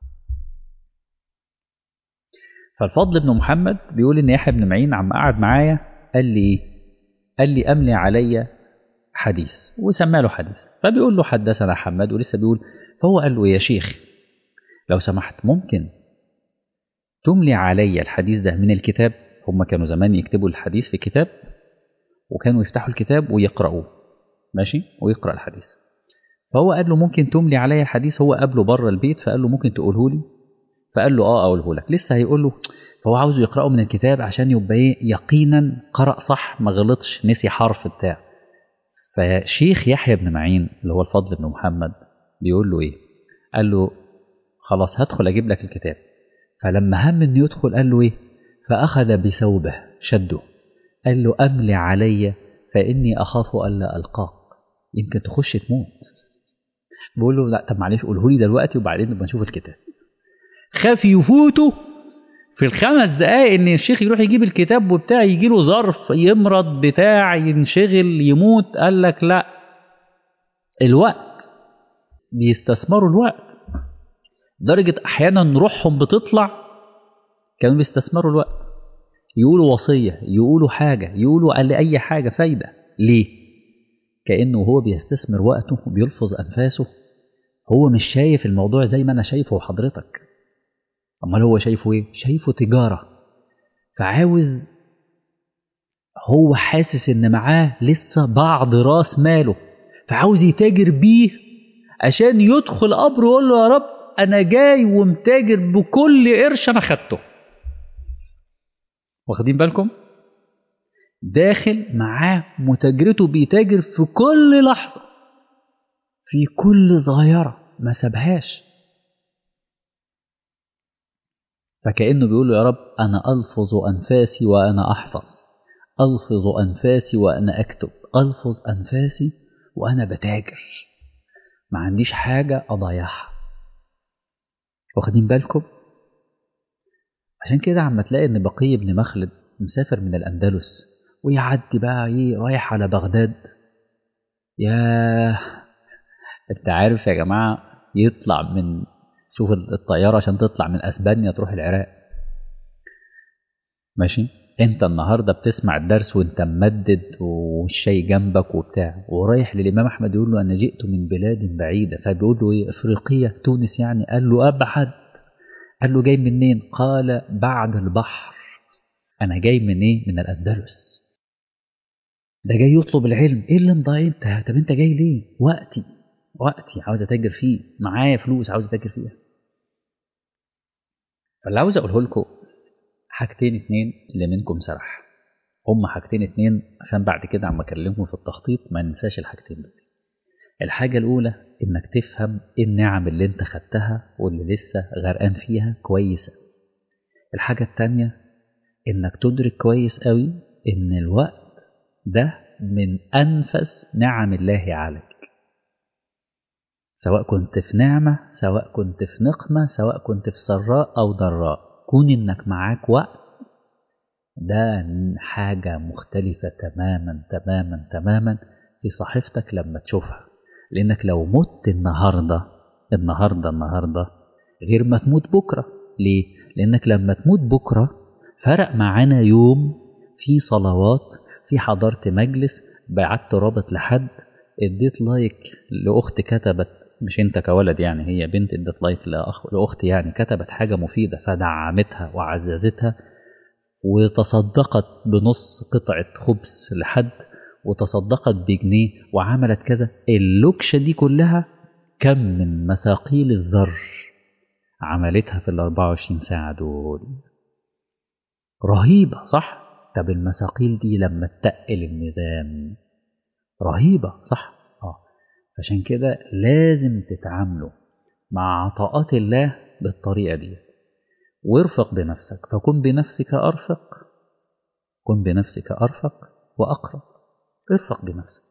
Speaker 1: فالفضل بن محمد بيقول إن يحيى بن معين عم قاعد معايا قال لي إيه؟ قال لي أملي علي حديث، وسمى له حديث. فبيقول له حدثنا حماد، ولسه بيقول. فهو قال له يا شيخ لو سمحت ممكن تملي علي الحديث ده من الكتاب. هم كانوا زمان يكتبوا الحديث في كتاب، وكانوا يفتحوا الكتاب ويقرأوه، ماشي، ويقرأ الحديث. فهو قال له ممكن تملي علي الحديث. هو قابله بره البيت فقال له ممكن تقوله لي؟ فقال له اه اقوله لك. لسه هيقول له، فهو عاوزه يقرأه من الكتاب عشان يبقى ايه يقينا قرأ صح، ما غلطش نسي حرف بتاع. فشيخ يحيى بن معين اللي هو الفضل بن محمد بيقول له ايه؟ قال له خلاص هدخل اجيب لك الكتاب. فلما هم انه يدخل قال له ايه؟ فاخذ بثوبه شده، قال له املي علي فاني اخاف الا القاك، يمكن تخش تموت. بيقول له لا طب معلش قوله لي دلوقتي وبعدين نبقى نشوف الكتاب. خاف يفوته في الخمس دقايق ان الشيخ يروح يجيب الكتاب وبتاع، يجي له ظرف يمرض بتاع ينشغل يموت. قال لك لا، الوقت بيستثمروا الوقت، درجة احيانا روحهم بتطلع. كانوا بيستثمروا الوقت، يقولوا وصية، يقولوا حاجة، يقولوا قال لي اي حاجة فايدة. ليه؟ كأنه هو بيستثمر وقته وبيلفظ انفاسه. هو مش شايف الموضوع زي ما انا شايفه وحضرتك، امال هو شايفه ايه؟ شايفه تجارة. فعاوز، هو حاسس ان معاه لسه بعض راس ماله، فعاوز يتاجر بيه عشان يدخل قبره ويقول له يا رب انا جاي ومتاجر بكل قرش انا خدته. واخدين بالكم؟ داخل معاه متاجرته، بيتاجر في كل لحظة، في كل صغيرة ما سابهاش. فكأنه بيقول له يا رب أنا ألفظ أنفاسي وأنا أحفظ، ألفظ أنفاسي وأنا أكتب، ألفظ أنفاسي وأنا بتاجر، ما عنديش حاجة أضيعها. واخدين بالكم؟ عشان كده عم تلاقي إن بقي بن مخلد مسافر من الأندلس ويعدي بقى إيه رايح على بغداد. ياه، أنت عارف يا جماعة، يطلع من، شوف الطيارة عشان تطلع من أسبانيا تروح العراق، ماشي. انت النهاردة بتسمع الدرس وانت ممدد والشاي جنبك وبتاع، ورايح للإمام أحمد يقول له أنا جئت من بلاد بعيدة. فبيقول له إيه؟ أفريقية، تونس يعني؟ قال له أبعد. قال له جاي منين؟ قال بعد البحر. أنا جاي من إيه؟ من الأندلس. ده جاي يطلب العلم. إيه اللي مضايق أنت؟ طب أنت جاي ليه؟ وقتي، وقتي عاوز أتاجر فيه، معايا فلوس عاوز أتاجر فيها. فاللي عاوز أقوله لكم حاجتين اتنين اللي منكم سرح، هم حاجتين اتنين عشان بعد كده عم اكلمكم في التخطيط ما ننساش الحاجتين دول. الحاجة الأولى إنك تفهم إيه النعم اللي أنت خدتها واللي لسه غرقان فيها كويس. الحاجة التانية إنك تدرك كويس قوي إن الوقت ده من أنفس نعم الله عليك، سواء كنت في نعمة، سواء كنت في نقمة، سواء كنت في سراء أو ضراء. كون إنك معاك وقت ده حاجة مختلفة تماما تماما تماما في صحيفتك لما تشوفها. لأنك لو مت النهاردة النهاردة النهاردة غير ما تموت بكرة. ليه؟ لأنك لما تموت بكرة فرق معانا يوم في صلوات، في حضرت مجلس، بعت رابط لحد، اديت لايك لأخت كتبت، مش انت كولد يعني، هي بنت ادت لايك لأخ لأخت يعني كتبت حاجة مفيدة فدعمتها وعززتها، وتصدقت بنص قطعة خبز لحد، وتصدقت بجنيه، وعملت كذا. اللوكشة دي كلها كم من مثاقيل الذر عملتها في الأربعة وعشرين ساعة دول، رهيبة صح؟ طب المثاقيل دي لما تتقل الميزان رهيبة صح؟ آه. عشان كده لازم تتعاملوا مع عطاءات الله بالطريقة دي، وارفق بنفسك. فكن بنفسك أرفق، كن بنفسك أرفق وأقرب. ارفق بنفسك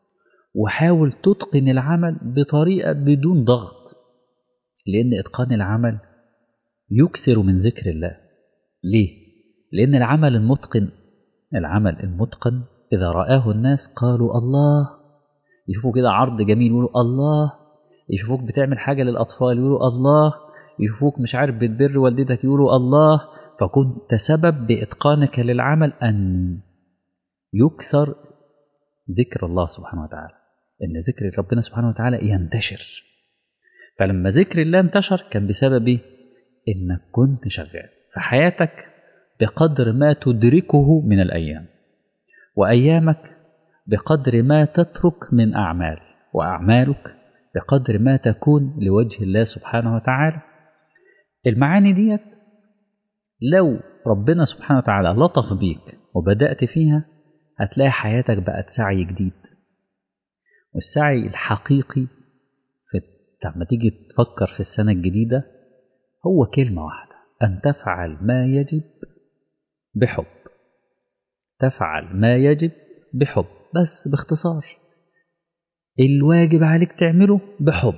Speaker 1: وحاول تتقن العمل بطريقة بدون ضغط، لأن إتقان العمل يكثر من ذكر الله. ليه؟ لأن العمل المتقن العمل المتقن إذا رآه الناس قالوا الله، يشوفوا كده عرض جميل يقولوا الله، يشوفوك بتعمل حاجة للأطفال يقولوا الله، يشوفوك مش عارف بتبر والدتك يقولوا الله. فكنت سبب بإتقانك للعمل أن يكثر ذكر الله سبحانه وتعالى، إن ذكر ربنا سبحانه وتعالى ينتشر. فلما ذكر الله انتشر كان بسبب إنك كنت شغال في حياتك بقدر ما تدركه من الأيام، وأيامك بقدر ما تترك من أعمال، وأعمالك بقدر ما تكون لوجه الله سبحانه وتعالى. المعاني ديت لو ربنا سبحانه وتعالى لطف بيك وبدأت فيها هتلاقي حياتك بقت سعي جديد. والسعي الحقيقي في لما تيجي تفكر في السنة الجديدة هو كلمة واحدة، أن تفعل ما يجب بحب. تفعل ما يجب بحب، بس باختصار الواجب عليك تعمله بحب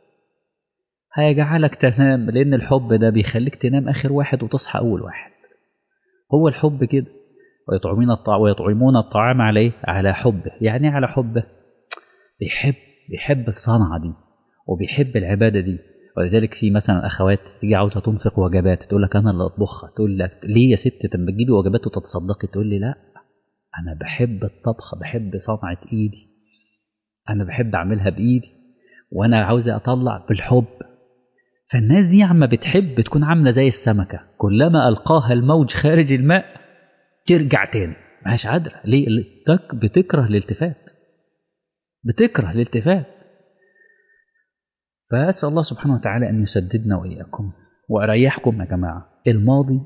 Speaker 1: هيجعلك تنام، لأن الحب ده بيخليك تنام آخر واحد وتصحى أول واحد. هو الحب كده. ويطعمون الطعام ويطعمون الطعام عليه على حبه. يعني على حبه بيحب بيحب الصنعة دي وبيحب العبادة دي. ولذلك في مثلا أخوات تيجي عاوزة تنفق وجبات تقول لك أنا اللي أطبخها، تقول لك ليه يا ست لما تجيبي وجبات وتتصدقي؟ تقول لي لا أنا بحب الطبخ، بحب صنعة إيدي، أنا بحب أعملها بإيدي وأنا عاوزة أطلع بالحب. فالناس دي عما بتحب بتكون عاملة زي السمكة، كلما ألقاها الموج خارج الماء ترجع تاني مش قادرة. ليه؟ بتكره الالتفات، بتكره الالتفات. فأسأل الله سبحانه وتعالى أن يسددنا وإياكم وأريحكم يا جماعة. الماضي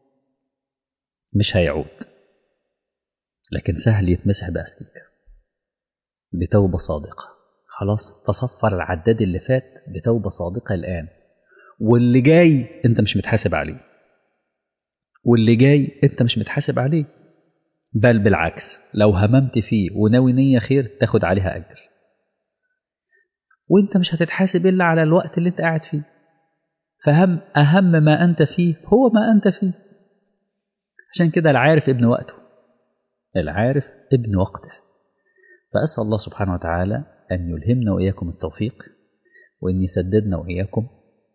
Speaker 1: مش هيعود، لكن سهل يتمسح بأستيكة بتوبة صادقة. خلاص تصفر العداد اللي فات بتوبة صادقة الآن، واللي جاي أنت مش متحاسب عليه، واللي جاي أنت مش متحاسب عليه، بل بالعكس لو هممت فيه وناوي نية خير تاخد عليها أجر، وأنت مش هتتحاسب إلا على الوقت اللي أنت قاعد فيه. فهم أهم ما أنت فيه هو ما أنت فيه. عشان كده العارف ابن وقته، العارف ابن وقته. فأسأل الله سبحانه وتعالى أن يلهمنا وإياكم التوفيق، وأن يسددنا وإياكم،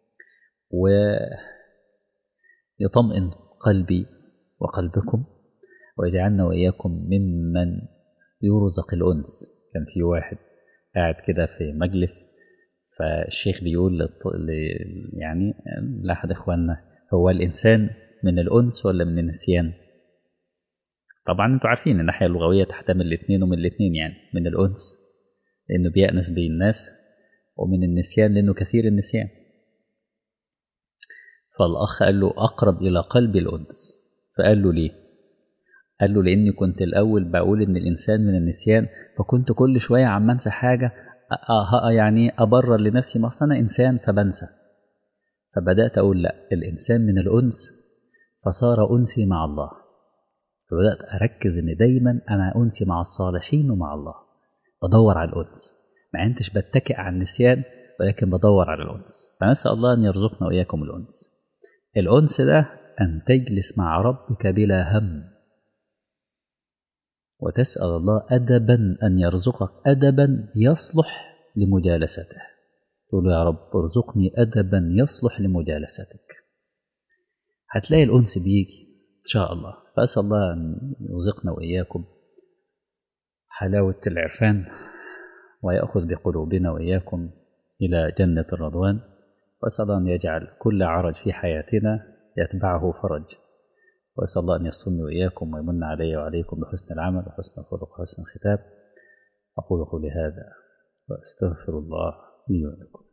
Speaker 1: ويطمئن قلبي وقلبكم، ويجعلنا وإياكم ممن يرزق الأنس. كان في واحد قاعد كده في مجلس، فالشيخ بيقول للط... يعني لأحد إخواننا هو الإنسان من الأنس ولا من النسيان؟ طبعا انتوا عارفين الناحية اللغوية تحتمل الاثنين، ومن الاثنين يعني من الأنس لأنه بيأنس بين الناس، ومن النسيان لأنه كثير النسيان. فالأخ قال له أقرب إلى قلبي الأنس. فقال له ليه؟ قال له لأني كنت الأول بقول إن الإنسان من النسيان، فكنت كل شوية عم أنسى حاجة أه يعني أبرر لنفسي ما أصل أنا إنسان فبنسى. فبدأت أقول لا، الإنسان من الأنس، فصار أنسي مع الله. فبدأت أركز إن دايما أنا أنسي مع الصالحين ومع الله، بدور على الأنس، ما أنتش بتكئ على النسيان ولكن بدور على الأنس. فنسأل الله أن يرزقنا وإياكم الأنس. الأنس ده أن تجلس مع ربك بلا هم، وتسأل الله أدبا أن يرزقك أدبا يصلح لمجالسته. تقول يا رب ارزقني أدبا يصلح لمجالستك، هتلاقي الأنس بيجي إن شاء الله. فأسأل الله أن يرزقنا وإياكم حلاوة العرفان، ويأخذ بقلوبنا وإياكم إلى جنة الرضوان. وأسأل الله أن يجعل كل عرج في حياتنا يتبعه فرج. وأسأل الله أن يسترني وإياكم ويمن علي وعليكم بحسن العمل وحسن الخلق وحسن الختام. أقول قولي هذا وأستغفر الله لي ولكم.